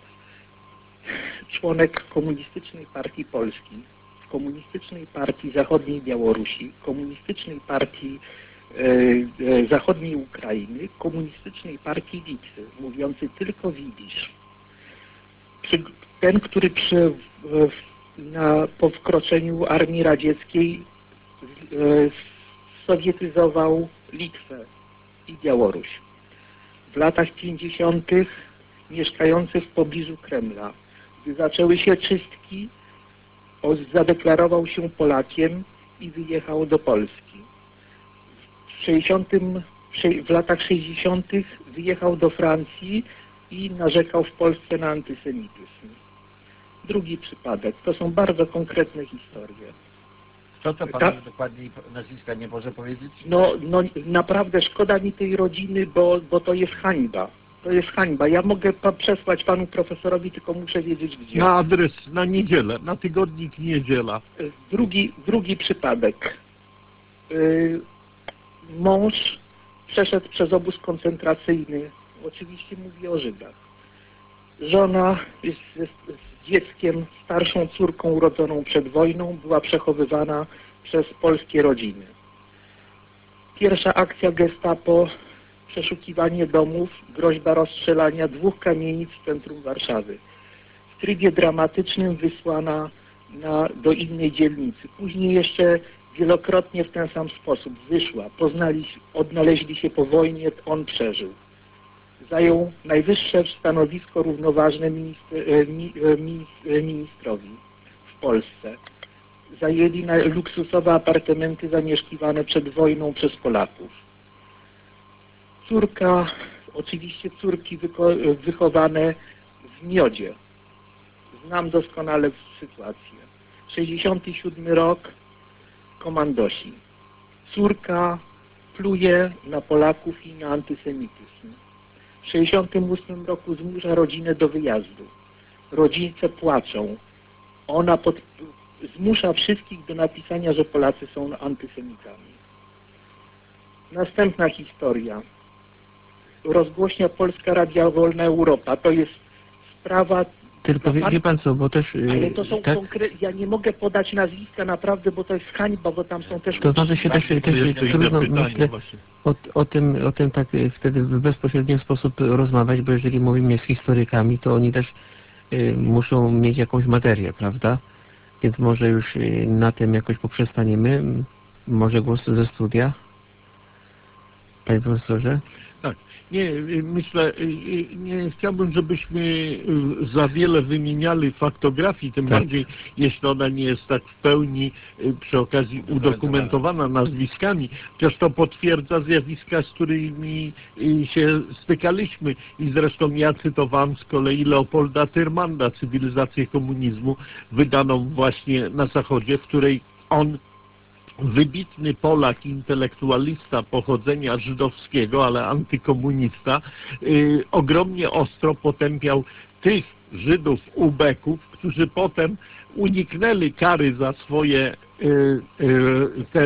członek Komunistycznej Partii Polski, Komunistycznej Partii Zachodniej Białorusi, Komunistycznej Partii e, e, Zachodniej Ukrainy, Komunistycznej Partii Litwy, mówiący tylko widzisz. Przy, ten, który przy, w, na, po wkroczeniu Armii Radzieckiej e, sowietyzował Litwę i Białoruś. W latach pięćdziesiątych mieszkający w pobliżu Kremla. Gdy zaczęły się czystki, zadeklarował się Polakiem i wyjechał do Polski. W, sześćdziesiątym, w latach sześćdziesiątych wyjechał do Francji i narzekał w Polsce na antysemityzm. Drugi przypadek. To są bardzo konkretne historie. Co to pan Ta... dokładniej nazwiska nie może powiedzieć? No, no naprawdę szkoda mi tej rodziny, bo, bo to jest hańba. To jest hańba. Ja mogę pa przesłać panu profesorowi, tylko muszę wiedzieć gdzie. Na adres, na niedzielę, na tygodnik Niedziela. Drugi, drugi przypadek. Yy, mąż przeszedł przez obóz koncentracyjny. Oczywiście mówi o Żydach. Żona z, z, z dzieckiem, starszą córką urodzoną przed wojną, była przechowywana przez polskie rodziny. Pierwsza akcja Gestapo, przeszukiwanie domów, groźba rozstrzelania dwóch kamienic w centrum Warszawy. W trybie dramatycznym wysłana na, do innej dzielnicy. Później jeszcze wielokrotnie w ten sam sposób wyszła. Poznali, odnaleźli się po wojnie, on przeżył. Zajął najwyższe stanowisko równoważne minister, mi, mi, ministrowi w Polsce. Zajęli na luksusowe apartamenty zamieszkiwane przed wojną przez Polaków. Córka, oczywiście córki wyko, wychowane w Miodzie. Znam doskonale sytuację. sześćdziesiąty siódmy rok, komandosi. Córka pluje na Polaków i na antysemityzm. W sześćdziesiątym ósmym roku zmusza rodzinę do wyjazdu. Rodzice płaczą. Ona pod, zmusza wszystkich do napisania, że Polacy są antysemitami. Następna historia. Rozgłośnia Polska Radia Wolna Europa. To jest sprawa... Tylko wie, pan, wie pan co, bo też... Ale to są tak? konkretne... Ja nie mogę podać nazwiska naprawdę, bo to jest hańba, bo tam są też... To znaczy się też, też trudno, myślę, o, o, tym, o tym tak wtedy w bezpośredni sposób rozmawiać, bo jeżeli mówimy z historykami, to oni też y, muszą mieć jakąś materię, prawda? Więc może już y, na tym jakoś poprzestaniemy. Może głos ze studia? Panie profesorze? Tak. Nie, myślę, nie chciałbym, żebyśmy za wiele wymieniali faktografii, tym tak. bardziej, jeśli ona nie jest tak w pełni przy okazji udokumentowana nazwiskami, chociaż to potwierdza zjawiska, z którymi się stykaliśmy. I zresztą ja cytowałem z kolei Leopolda Tyrmanda, Cywilizację komunizmu, wydaną właśnie na Zachodzie, w której on, wybitny Polak, intelektualista pochodzenia żydowskiego, ale antykomunista, yy, ogromnie ostro potępiał tych Żydów, ubeków, którzy potem uniknęli kary za swoje yy, yy, te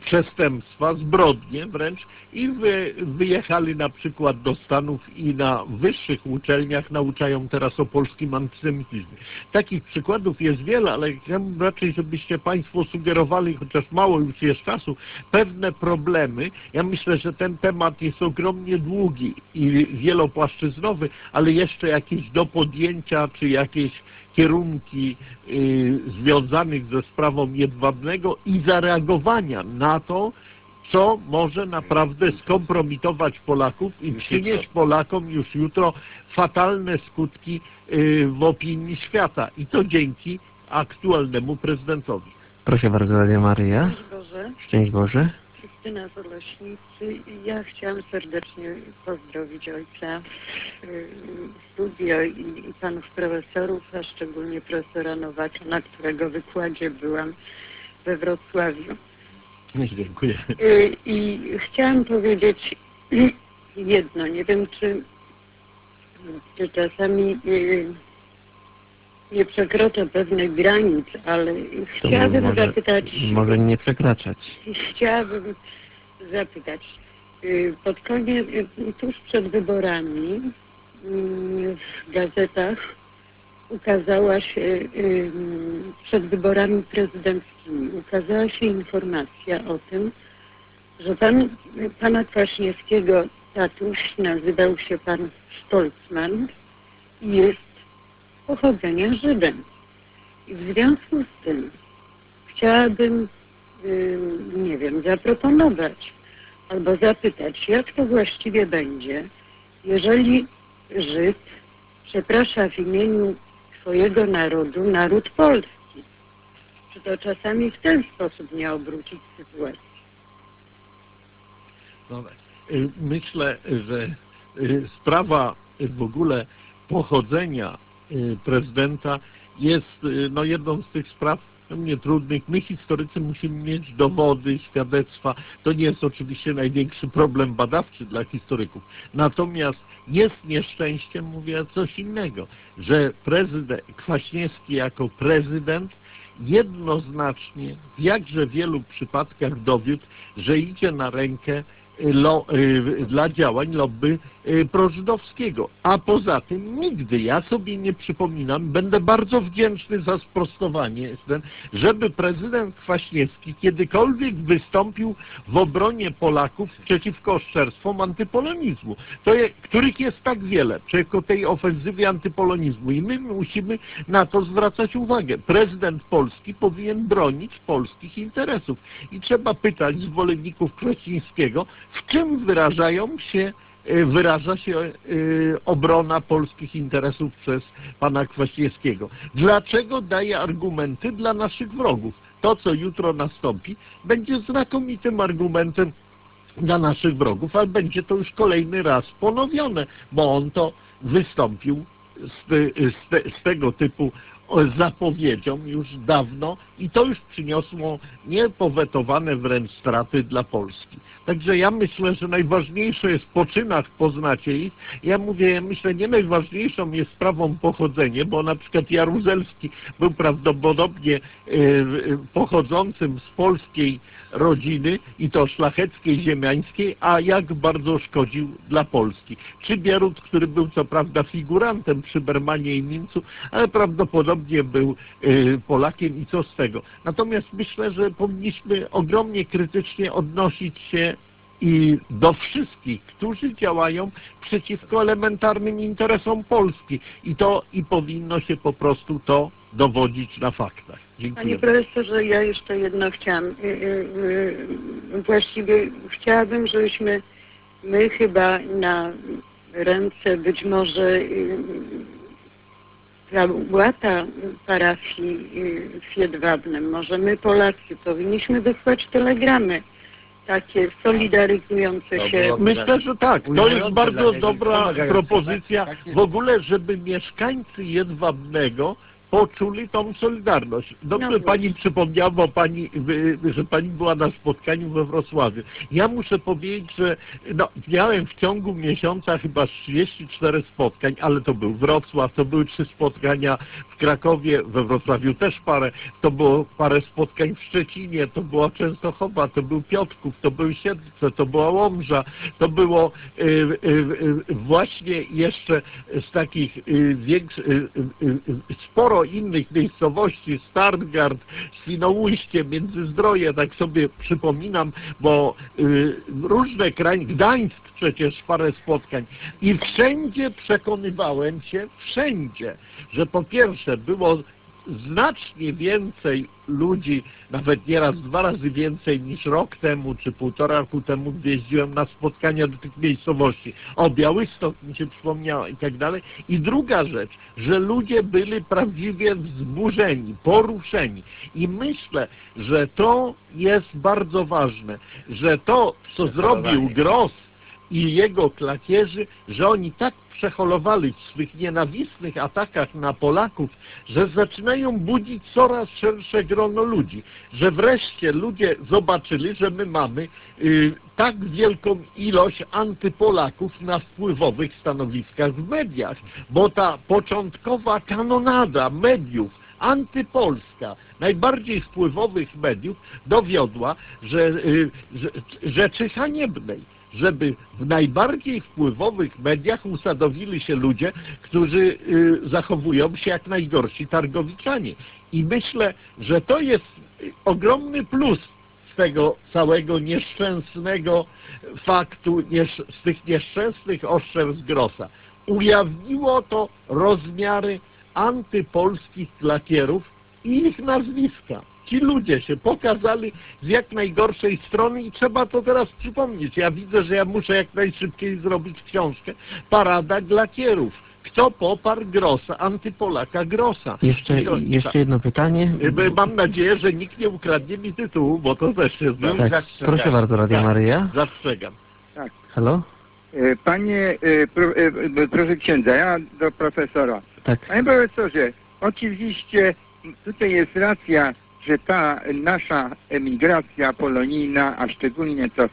przestępstwa, zbrodnie wręcz i wy, wyjechali na przykład do Stanów i na wyższych uczelniach nauczają teraz o polskim antysemityzmie. Takich przykładów jest wiele, ale chciałbym raczej, żebyście Państwo sugerowali, chociaż mało już jest czasu, pewne problemy. Ja myślę, że ten temat jest ogromnie długi i wielopłaszczyznowy, ale jeszcze jakieś do podjęcia, czy jakieś kierunki y, związanych ze sprawą Jedwabnego i zareagowania na to, co może naprawdę skompromitować Polaków i przynieść Polakom już jutro fatalne skutki y, w opinii świata. I to dzięki aktualnemu prezydentowi. Proszę bardzo, Radio Maryja. Szczęść Boże. Szczęść Boże. Krystyna z Oleśnicy. Ja chciałam serdecznie pozdrowić ojca, y, studio i, i panów profesorów, a szczególnie profesora Nowaka, na którego wykładzie byłam we Wrocławiu. Dziękuję. Y, I chciałam powiedzieć jedno, nie wiem czy, czy czasami y, nie przekrocza pewnych granic, ale To chciałabym może, zapytać... może nie przekraczać. Chciałabym zapytać, y, pod koniec, y, tuż przed wyborami y, w gazetach ukazała się, y, przed wyborami prezydenckimi, ukazała się informacja o tym, że pan, pana Kwaśniewskiego tatuś nazywał się pan Stolzmann i jest pochodzenia Żydem. I w związku z tym chciałabym, yy, nie wiem, zaproponować albo zapytać, jak to właściwie będzie, jeżeli Żyd przeprasza w imieniu swojego narodu naród polski. Czy to czasami w ten sposób nie obrócić sytuacji? Dobra. Y, Myślę, że y, sprawa y, w ogóle pochodzenia y, prezydenta jest y, no, jedną z tych spraw mnie trudnych. My historycy musimy mieć dowody, świadectwa. To nie jest oczywiście największy problem badawczy dla historyków. Natomiast jest nieszczęściem, mówię, coś innego, że prezydent Kwaśniewski jako prezydent jednoznacznie w jakże wielu przypadkach dowiódł, że idzie na rękę Lo, y, dla działań lobby y, prożydowskiego. A poza tym nigdy, ja sobie nie przypominam, będę bardzo wdzięczny za sprostowanie, żeby prezydent Kwaśniewski kiedykolwiek wystąpił w obronie Polaków przeciwko oszczerstwom antypolonizmu, to je, których jest tak wiele, przeciwko tej ofensywie antypolonizmu i my musimy na to zwracać uwagę. Prezydent Polski powinien bronić polskich interesów i trzeba pytać zwolenników Kwaśniewskiego, w czym wyrażają się, wyraża się obrona polskich interesów przez pana Kwaśniewskiego. Dlaczego daje argumenty dla naszych wrogów? To, co jutro nastąpi, będzie znakomitym argumentem dla naszych wrogów, ale będzie to już kolejny raz ponowione, bo on to wystąpił z, z, te, z tego typu zapowiedzią już dawno i to już przyniosło niepowetowane wręcz straty dla Polski. Także ja myślę, że najważniejsze jest po czynach poznacie ich. Ja mówię, ja myślę, nie najważniejszą jest sprawą pochodzenie, bo na przykład Jaruzelski był prawdopodobnie y, pochodzącym z polskiej rodziny i to szlacheckiej, ziemiańskiej, a jak bardzo szkodził dla Polski. Czy Bierut, który był co prawda figurantem przy Bermanie i Mincu, ale prawdopodobnie był y, Polakiem i co z tego. Natomiast myślę, że powinniśmy ogromnie krytycznie odnosić się i do wszystkich, którzy działają przeciwko elementarnym interesom Polski. I to i powinno się po prostu to dowodzić na faktach. Dziękuję. Panie profesorze, ja jeszcze jedno chciałam. Właściwie chciałabym, żebyśmy my chyba na ręce być może łata parafii w Jedwabnem, może my Polacy powinniśmy wysłać telegramy takie solidaryzujące się. Myślę, że tak. To jest bardzo dobra propozycja w ogóle, żeby mieszkańcy Jedwabnego poczuli tą solidarność. Dobrze No pani przypomniała, bo pani, że pani była na spotkaniu we Wrocławiu. Ja muszę powiedzieć, że no, miałem w ciągu miesiąca chyba trzydzieści cztery spotkań, ale to był Wrocław, to były trzy spotkania w Krakowie, we Wrocławiu też parę, to było parę spotkań w Szczecinie, to była Częstochowa, to był Piotrków, to były Siedlce, to była Łomża, to było y, y, y, właśnie jeszcze z takich y, większych, y, y, y, sporo innych miejscowości, Stargard, Świnoujście, Międzyzdroje, tak sobie przypominam, bo y, różne kraje, Gdańsk przecież parę spotkań i wszędzie przekonywałem się, wszędzie, że po pierwsze było znacznie więcej ludzi, nawet nieraz dwa razy więcej niż rok temu, czy półtora roku temu, gdy jeździłem na spotkania do tych miejscowości. O, Białystok mi się przypomniała i tak dalej. I druga rzecz, że ludzie byli prawdziwie wzburzeni, poruszeni. I myślę, że to jest bardzo ważne, że to, co zrobił Gross i jego klakierzy, że oni tak przeholowali w swych nienawistnych atakach na Polaków, że zaczynają budzić coraz szersze grono ludzi, że wreszcie ludzie zobaczyli, że my mamy y, tak wielką ilość antypolaków na wpływowych stanowiskach w mediach, bo ta początkowa kanonada mediów antypolska, najbardziej wpływowych mediów dowiodła, że y, że, rzeczy haniebnej, żeby w najbardziej wpływowych mediach usadowili się ludzie, którzy y, zachowują się jak najgorsi targowiczanie. I myślę, że to jest ogromny plus z tego całego nieszczęsnego faktu, niesz, z tych nieszczęsnych oszczerstw Grossa. Ujawniło to rozmiary antypolskich klakierów i ich nazwiska. Ci ludzie się pokazali z jak najgorszej strony i trzeba to teraz przypomnieć. Ja widzę, że ja muszę jak najszybciej zrobić książkę Parada Glakierów. Kto poparł Grossa, antypolaka Grossa? Jeszcze, I to, jeszcze jedno pytanie. Mam nadzieję, że nikt nie ukradnie mi tytułu, bo to też się zdarza. Tak, proszę bardzo, Radio Tak. Maryja. Zastrzegam. Halo? Panie, pro, proszę księdza, ja do profesora. Tak. Panie profesorze, oczywiście tutaj jest racja, że ta nasza emigracja polonijna, a szczególnie to,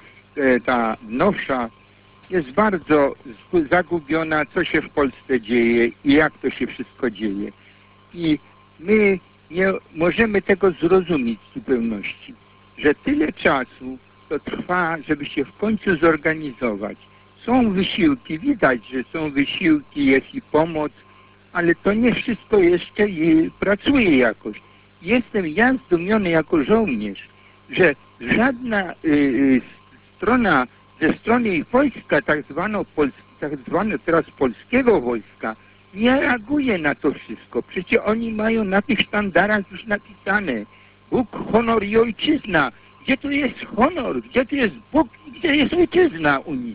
ta nowsza, jest bardzo zagubiona, co się w Polsce dzieje i jak to się wszystko dzieje. I my nie możemy tego zrozumieć w zupełności, że tyle czasu to trwa, żeby się w końcu zorganizować. Są wysiłki, widać, że są wysiłki, jest i pomoc, ale to nie wszystko jeszcze pracuje jakoś. Jestem ja zdumiony jako żołnierz, że żadna y, strona ze strony wojska, tak zwanego tak zwane teraz polskiego wojska, nie reaguje na to wszystko. Przecież oni mają na tych sztandarach już napisane Bóg, honor i ojczyzna. Gdzie tu jest honor? Gdzie tu jest Bóg i gdzie jest ojczyzna u nich?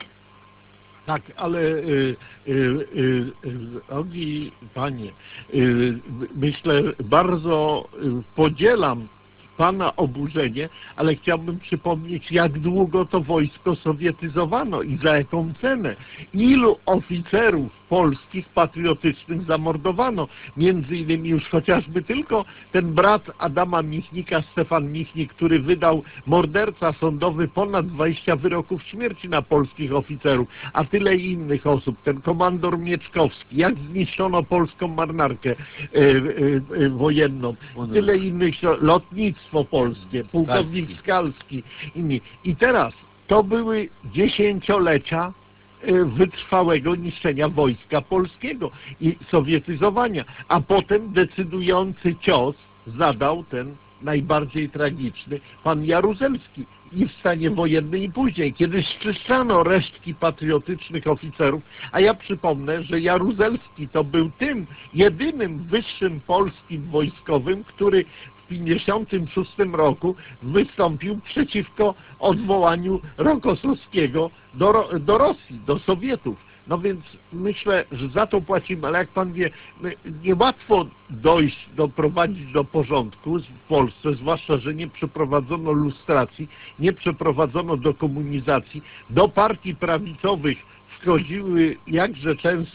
Tak, ale y, y, y, drogi panie, y, myślę, bardzo y, podzielam pana oburzenie, ale chciałbym przypomnieć, jak długo to wojsko sowietyzowano i za jaką cenę. Ilu oficerów polskich patriotycznych zamordowano. Między innymi już chociażby tylko ten brat Adama Michnika, Stefan Michnik, który wydał morderca sądowy ponad dwadzieścia wyroków śmierci na polskich oficerów, a tyle innych osób. Ten komandor Mieczkowski, jak zniszczono polską marynarkę e, e, e, wojenną. Tyle innych, lotnictwo polskie, pułkownik Skalski, inni. I teraz to były dziesięciolecia wytrwałego niszczenia wojska polskiego i sowietyzowania, a potem decydujący cios zadał ten najbardziej tragiczny pan Jaruzelski i w stanie wojennym i później, kiedy szczyszczano resztki patriotycznych oficerów, a ja przypomnę, że Jaruzelski to był tym jedynym wyższym polskim wojskowym, który w pięćdziesiątym szóstym roku wystąpił przeciwko odwołaniu Rokosowskiego do, do Rosji, do Sowietów. No więc myślę, że za to płacimy, ale jak pan wie, niełatwo dojść, doprowadzić do porządku w Polsce, zwłaszcza, że nie przeprowadzono lustracji, nie przeprowadzono dekomunizacji. Do partii prawicowych wchodziły jakże często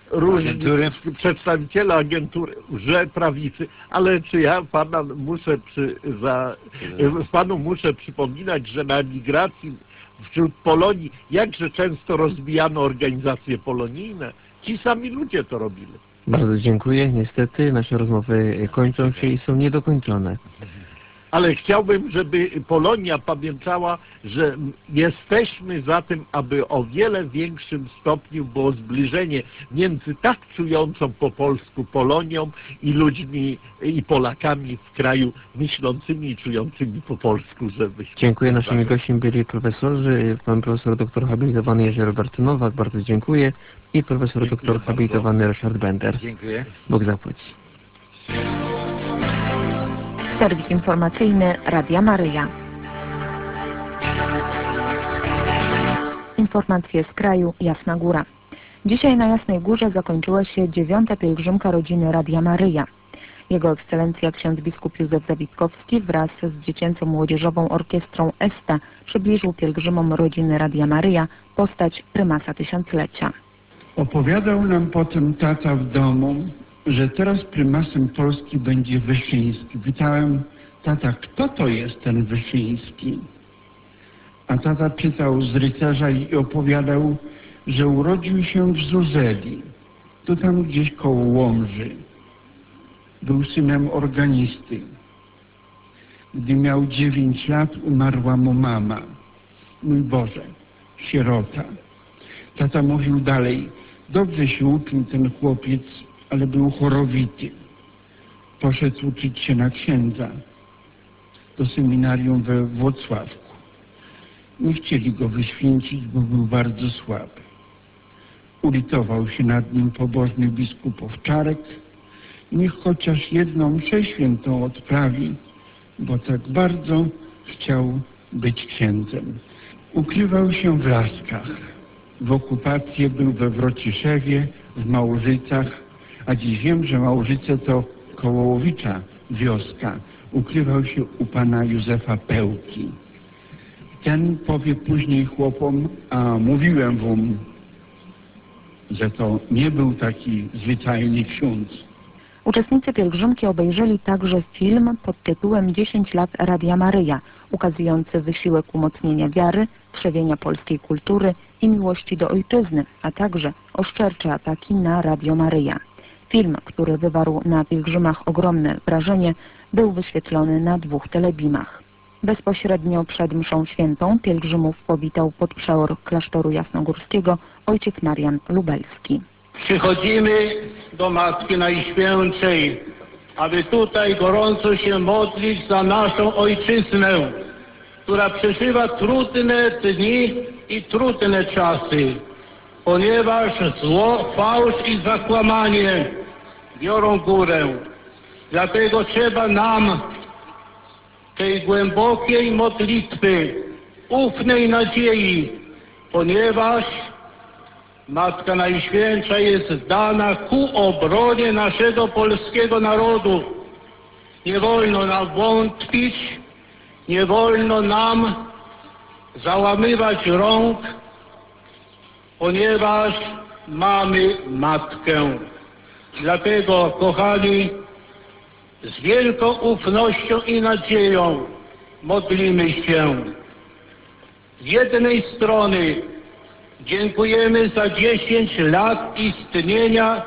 różni Agentury. przedstawiciele agentury, że prawicy, ale czy ja pana muszę przy, za, panu muszę przypominać, że na emigracji wśród Polonii jakże często rozbijano organizacje polonijne. Ci sami ludzie to robili. Bardzo dziękuję. Niestety nasze rozmowy kończą się i są niedokończone. Ale chciałbym, żeby Polonia pamiętała, że jesteśmy za tym, aby o wiele większym stopniu było zbliżenie między tak czującą po polsku Polonią i ludźmi i Polakami w kraju myślącymi i czującymi po polsku, żeby... Dziękuję. Naszymi gośćmi byli profesorzy, pan profesor doktor habilitowany Jerzy Robert Nowak, bardzo dziękuję, i profesor Dziękuję doktor bardzo. habilitowany Ryszard Bender. Dziękuję. Bóg zapłaci. Serwis informacyjny Radia Maryja. Informacje z kraju Jasna Góra. Dzisiaj na Jasnej Górze zakończyła się dziewiąta pielgrzymka rodziny Radia Maryja. Jego Ekscelencja ksiądz biskup Józef Zawitkowski wraz z dziecięco-młodzieżową orkiestrą ESTA przybliżył pielgrzymom rodziny Radia Maryja postać prymasa tysiąclecia. Opowiadał nam potem tata w domu, że teraz prymasem Polski będzie Wyszyński. Pytałem, tata, kto to jest ten Wyszyński? A tata czytał z rycerza i opowiadał, że urodził się w Zuzeli, tu tam gdzieś koło Łomży. Był synem organisty. Gdy miał dziewięć lat, umarła mu mama. Mój Boże, sierota. Tata mówił dalej, dobrze się uczył ten chłopiec, ale był chorowity. Poszedł uczyć się na księdza do seminarium we Włocławku. Nie chcieli go wyświęcić, bo był bardzo słaby. Ulitował się nad nim pobożny biskup Owczarek. Niech chociaż jedną mszę świętą odprawi, bo tak bardzo chciał być księdzem. Ukrywał się w Laskach. W okupację był we Wrociszewie, w Małżycach, a dziś wiem, że Małżyce to koło Łowicza wioska. Ukrywał się u pana Józefa Pełki. Ten powie później chłopom, a mówiłem wam, że to nie był taki zwyczajny ksiądz. Uczestnicy pielgrzymki obejrzeli także film pod tytułem dziesięć lat Radia Maryja, ukazujący wysiłek umocnienia wiary, krzewienia polskiej kultury i miłości do ojczyzny, a także oszczercze ataki na Radio Maryja. Film, który wywarł na pielgrzymach ogromne wrażenie, był wyświetlony na dwóch telebimach. Bezpośrednio przed mszą świętą pielgrzymów powitał podprzeor klasztoru jasnogórskiego ojciec Marian Lubelski. Przychodzimy do Matki Najświętszej, aby tutaj gorąco się modlić za naszą ojczyznę, która przeżywa trudne dni i trudne czasy, ponieważ zło, fałsz i zakłamanie biorą górę. Dlatego trzeba nam tej głębokiej modlitwy, ufnej nadziei, ponieważ Matka Najświętsza jest dana ku obronie naszego polskiego narodu. Nie wolno nam wątpić, nie wolno nam załamywać rąk, ponieważ mamy Matkę. Dlatego, kochani, z wielką ufnością i nadzieją modlimy się. Z jednej strony dziękujemy za dziesięć lat istnienia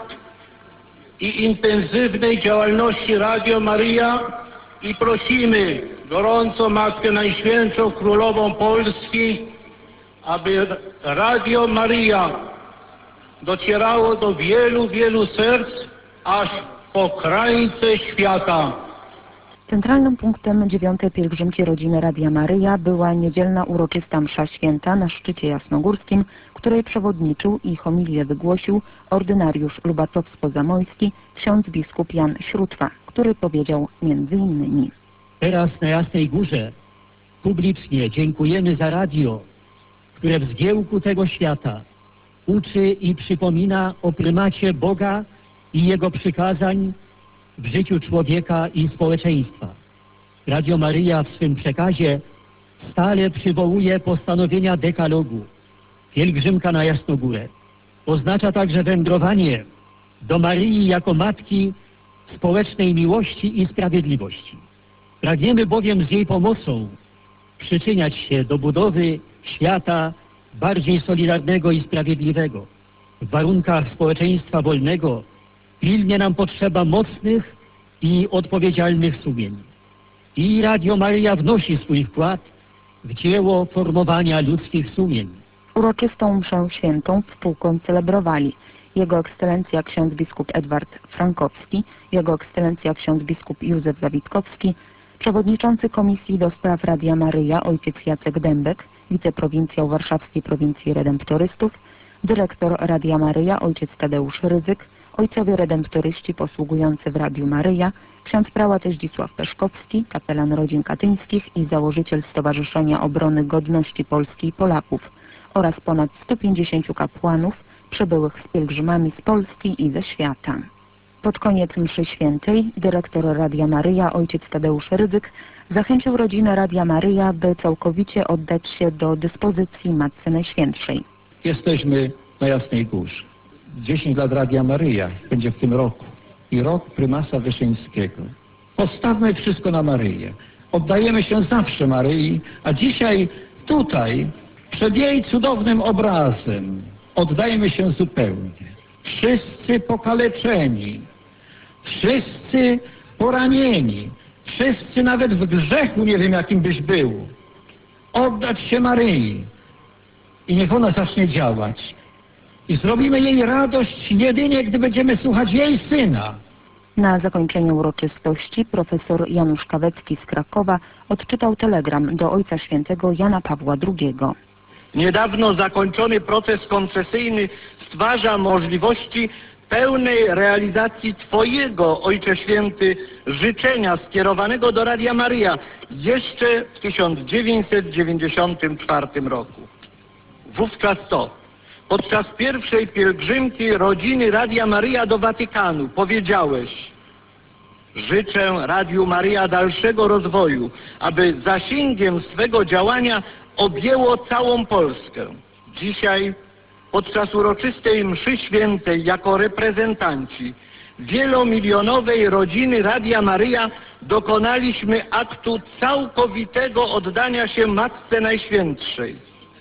i intensywnej działalności Radio Maryja i prosimy gorąco Matkę Najświętszą Królową Polski, aby Radio Maryja docierało do wielu, wielu serc, aż po krańce świata. Centralnym punktem dziewiątej pielgrzymki rodziny Radia Maryja była niedzielna uroczysta msza święta na szczycie jasnogórskim, której przewodniczył i homilię wygłosił ordynariusz lubacowsko-zamojski ksiądz biskup Jan Śrótwa, który powiedział między innymi: Teraz na Jasnej Górze publicznie dziękujemy za radio, które w zgiełku tego świata uczy i przypomina o prymacie Boga i Jego przykazań w życiu człowieka i społeczeństwa. Radio Maryja w swym przekazie stale przywołuje postanowienia dekalogu, pielgrzymka na Jasną Górę. oznacza także wędrowanie do Maryi jako Matki społecznej miłości i sprawiedliwości. Pragniemy bowiem z jej pomocą przyczyniać się do budowy świata bardziej solidarnego i sprawiedliwego. W warunkach społeczeństwa wolnego pilnie nam potrzeba mocnych i odpowiedzialnych sumień. I Radio Maryja wnosi swój wkład w dzieło formowania ludzkich sumień. Uroczystą mszę świętą współkoncelebrowali Jego Ekscelencja ksiądz biskup Edward Frankowski, Jego Ekscelencja ksiądz biskup Józef Zawitkowski, przewodniczący Komisji do Spraw Radia Maryja ojciec Jacek Dębek, wiceprowincjał Warszawskiej Prowincji Redemptorystów, dyrektor Radia Maryja ojciec Tadeusz Rydzyk, ojcowie redemptoryści posługujący w Radiu Maryja, ksiądz prałat Zdzisław Peszkowski, kapelan rodzin katyńskich i założyciel Stowarzyszenia Obrony Godności Polski i Polaków oraz ponad stu pięćdziesięciu kapłanów przybyłych z pielgrzymami z Polski i ze świata. Pod koniec mszy świętej dyrektor Radia Maryja ojciec Tadeusz Rydzyk zachęcił rodzinę Radia Maryja, by całkowicie oddać się do dyspozycji Matce Najświętszej. Jesteśmy na Jasnej Górze. dziesięć lat Radia Maryja będzie w tym roku i rok prymasa Wyszyńskiego. Postawmy wszystko na Maryję. Oddajemy się zawsze Maryi, a dzisiaj tutaj przed jej cudownym obrazem oddajmy się zupełnie. Wszyscy pokaleczeni, wszyscy poranieni, wszyscy nawet w grzechu, nie wiem jakim byś był, oddać się Maryi i niech ona zacznie działać. I zrobimy jej radość jedynie, gdy będziemy słuchać jej Syna. Na zakończenie uroczystości profesor Janusz Kawecki z Krakowa odczytał telegram do Ojca Świętego Jana Pawła drugiego. Niedawno zakończony proces koncesyjny stwarza możliwości pełnej realizacji Twojego, Ojcze Święty, życzenia skierowanego do Radia Maryja jeszcze w tysiąc dziewięćset dziewięćdziesiątym czwartym roku. Wówczas to, podczas pierwszej pielgrzymki rodziny Radia Maryja do Watykanu powiedziałeś: życzę Radiu Maryja dalszego rozwoju, aby zasięgiem swego działania objęło całą Polskę. Dzisiaj, podczas uroczystej mszy świętej, jako reprezentanci wielomilionowej rodziny Radia Maryja dokonaliśmy aktu całkowitego oddania się Matce Najświętszej.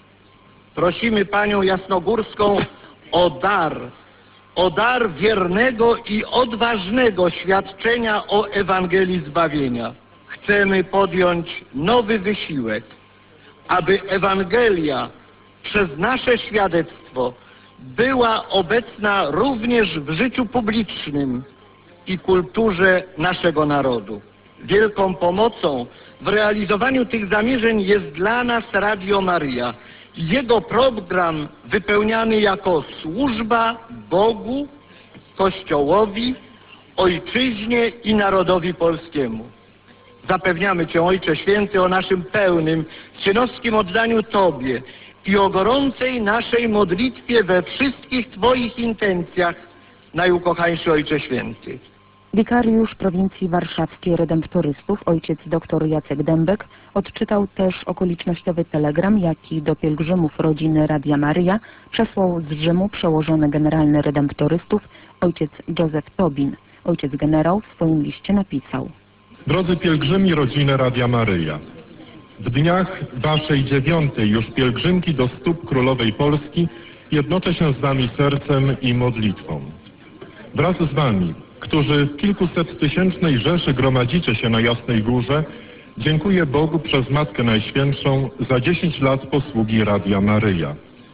Prosimy Panią Jasnogórską o dar, o dar wiernego i odważnego świadczenia o Ewangelii zbawienia. Chcemy podjąć nowy wysiłek, aby Ewangelia przez nasze świadectwo była obecna również w życiu publicznym i kulturze naszego narodu. Wielką pomocą w realizowaniu tych zamierzeń jest dla nas Radio Maryja. Jego program wypełniany jako służba Bogu, Kościołowi, Ojczyźnie i narodowi polskiemu. Zapewniamy Cię, Ojcze Święty, o naszym pełnym, synowskim oddaniu Tobie i o gorącej naszej modlitwie we wszystkich Twoich intencjach, najukochańszy Ojcze Święty. Wikariusz prowincji warszawskiej redemptorystów, ojciec dr Jacek Dębek, odczytał też okolicznościowy telegram, jaki do pielgrzymów rodziny Radia Maryja przesłał z Rzymu przełożony generalny redemptorystów, ojciec Józef Tobin. Ojciec generał w swoim liście napisał: Drodzy pielgrzymi rodziny Radia Maryja, w dniach waszej dziewiątej już pielgrzymki do stóp Królowej Polski jednoczę się z wami sercem i modlitwą. Wraz z wami, którzy w kilkusettysięcznej rzeszy gromadzicie się na Jasnej Górze, dziękuję Bogu przez Matkę Najświętszą za dziesięć lat posługi Radia Maryja.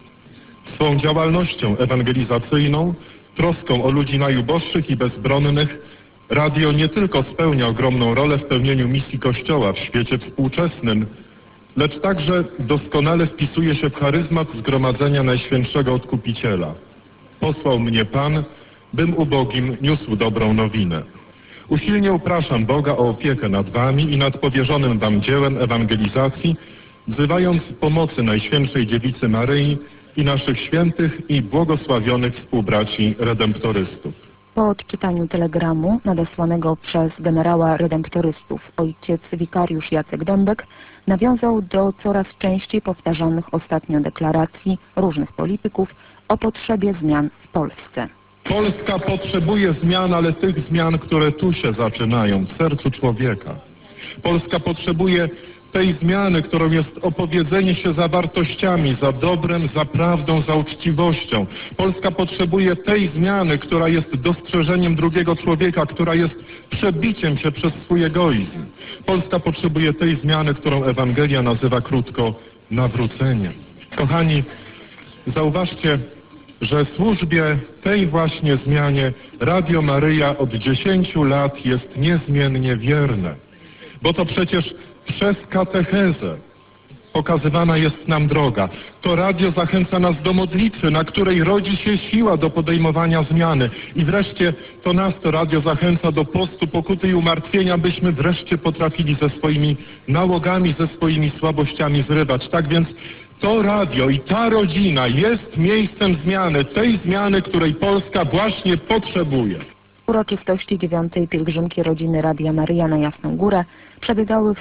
Swą działalnością ewangelizacyjną, troską o ludzi najuboższych i bezbronnych, radio nie tylko spełnia ogromną rolę w pełnieniu misji Kościoła w świecie współczesnym, lecz także doskonale wpisuje się w charyzmat zgromadzenia Najświętszego Odkupiciela. Posłał mnie Pan, bym ubogim niósł dobrą nowinę. Usilnie upraszam Boga o opiekę nad wami i nad powierzonym wam dziełem ewangelizacji, wzywając pomocy Najświętszej Dziewicy Maryi i naszych świętych i błogosławionych współbraci redemptorystów. Po odczytaniu telegramu nadesłanego przez generała redemptorystów ojciec wikariusz Jacek Dębek nawiązał do coraz częściej powtarzanych ostatnio deklaracji różnych polityków o potrzebie zmian w Polsce. Polska potrzebuje zmian, ale tych zmian, które tu się zaczynają, w sercu człowieka. Polska potrzebuje tej zmiany, którą jest opowiedzenie się za wartościami, za dobrem, za prawdą, za uczciwością. Polska potrzebuje tej zmiany, która jest dostrzeżeniem drugiego człowieka, która jest przebiciem się przez swój egoizm. Polska potrzebuje tej zmiany, którą Ewangelia nazywa krótko nawróceniem. Kochani, zauważcie, że służbie tej właśnie zmianie Radio Maryja od dziesięciu lat jest niezmiennie wierne. Bo to przecież przez katechezę pokazywana jest nam droga. To radio zachęca nas do modlitwy, na której rodzi się siła do podejmowania zmiany. I wreszcie to nas to radio zachęca do postu, pokuty i umartwienia, byśmy wreszcie potrafili ze swoimi nałogami, ze swoimi słabościami zrywać. Tak więc to radio i ta rodzina jest miejscem zmiany, tej zmiany, której Polska właśnie potrzebuje. Uroczystości dziewiątej pielgrzymki rodziny Radia Maryja na Jasną Górę przebiegały w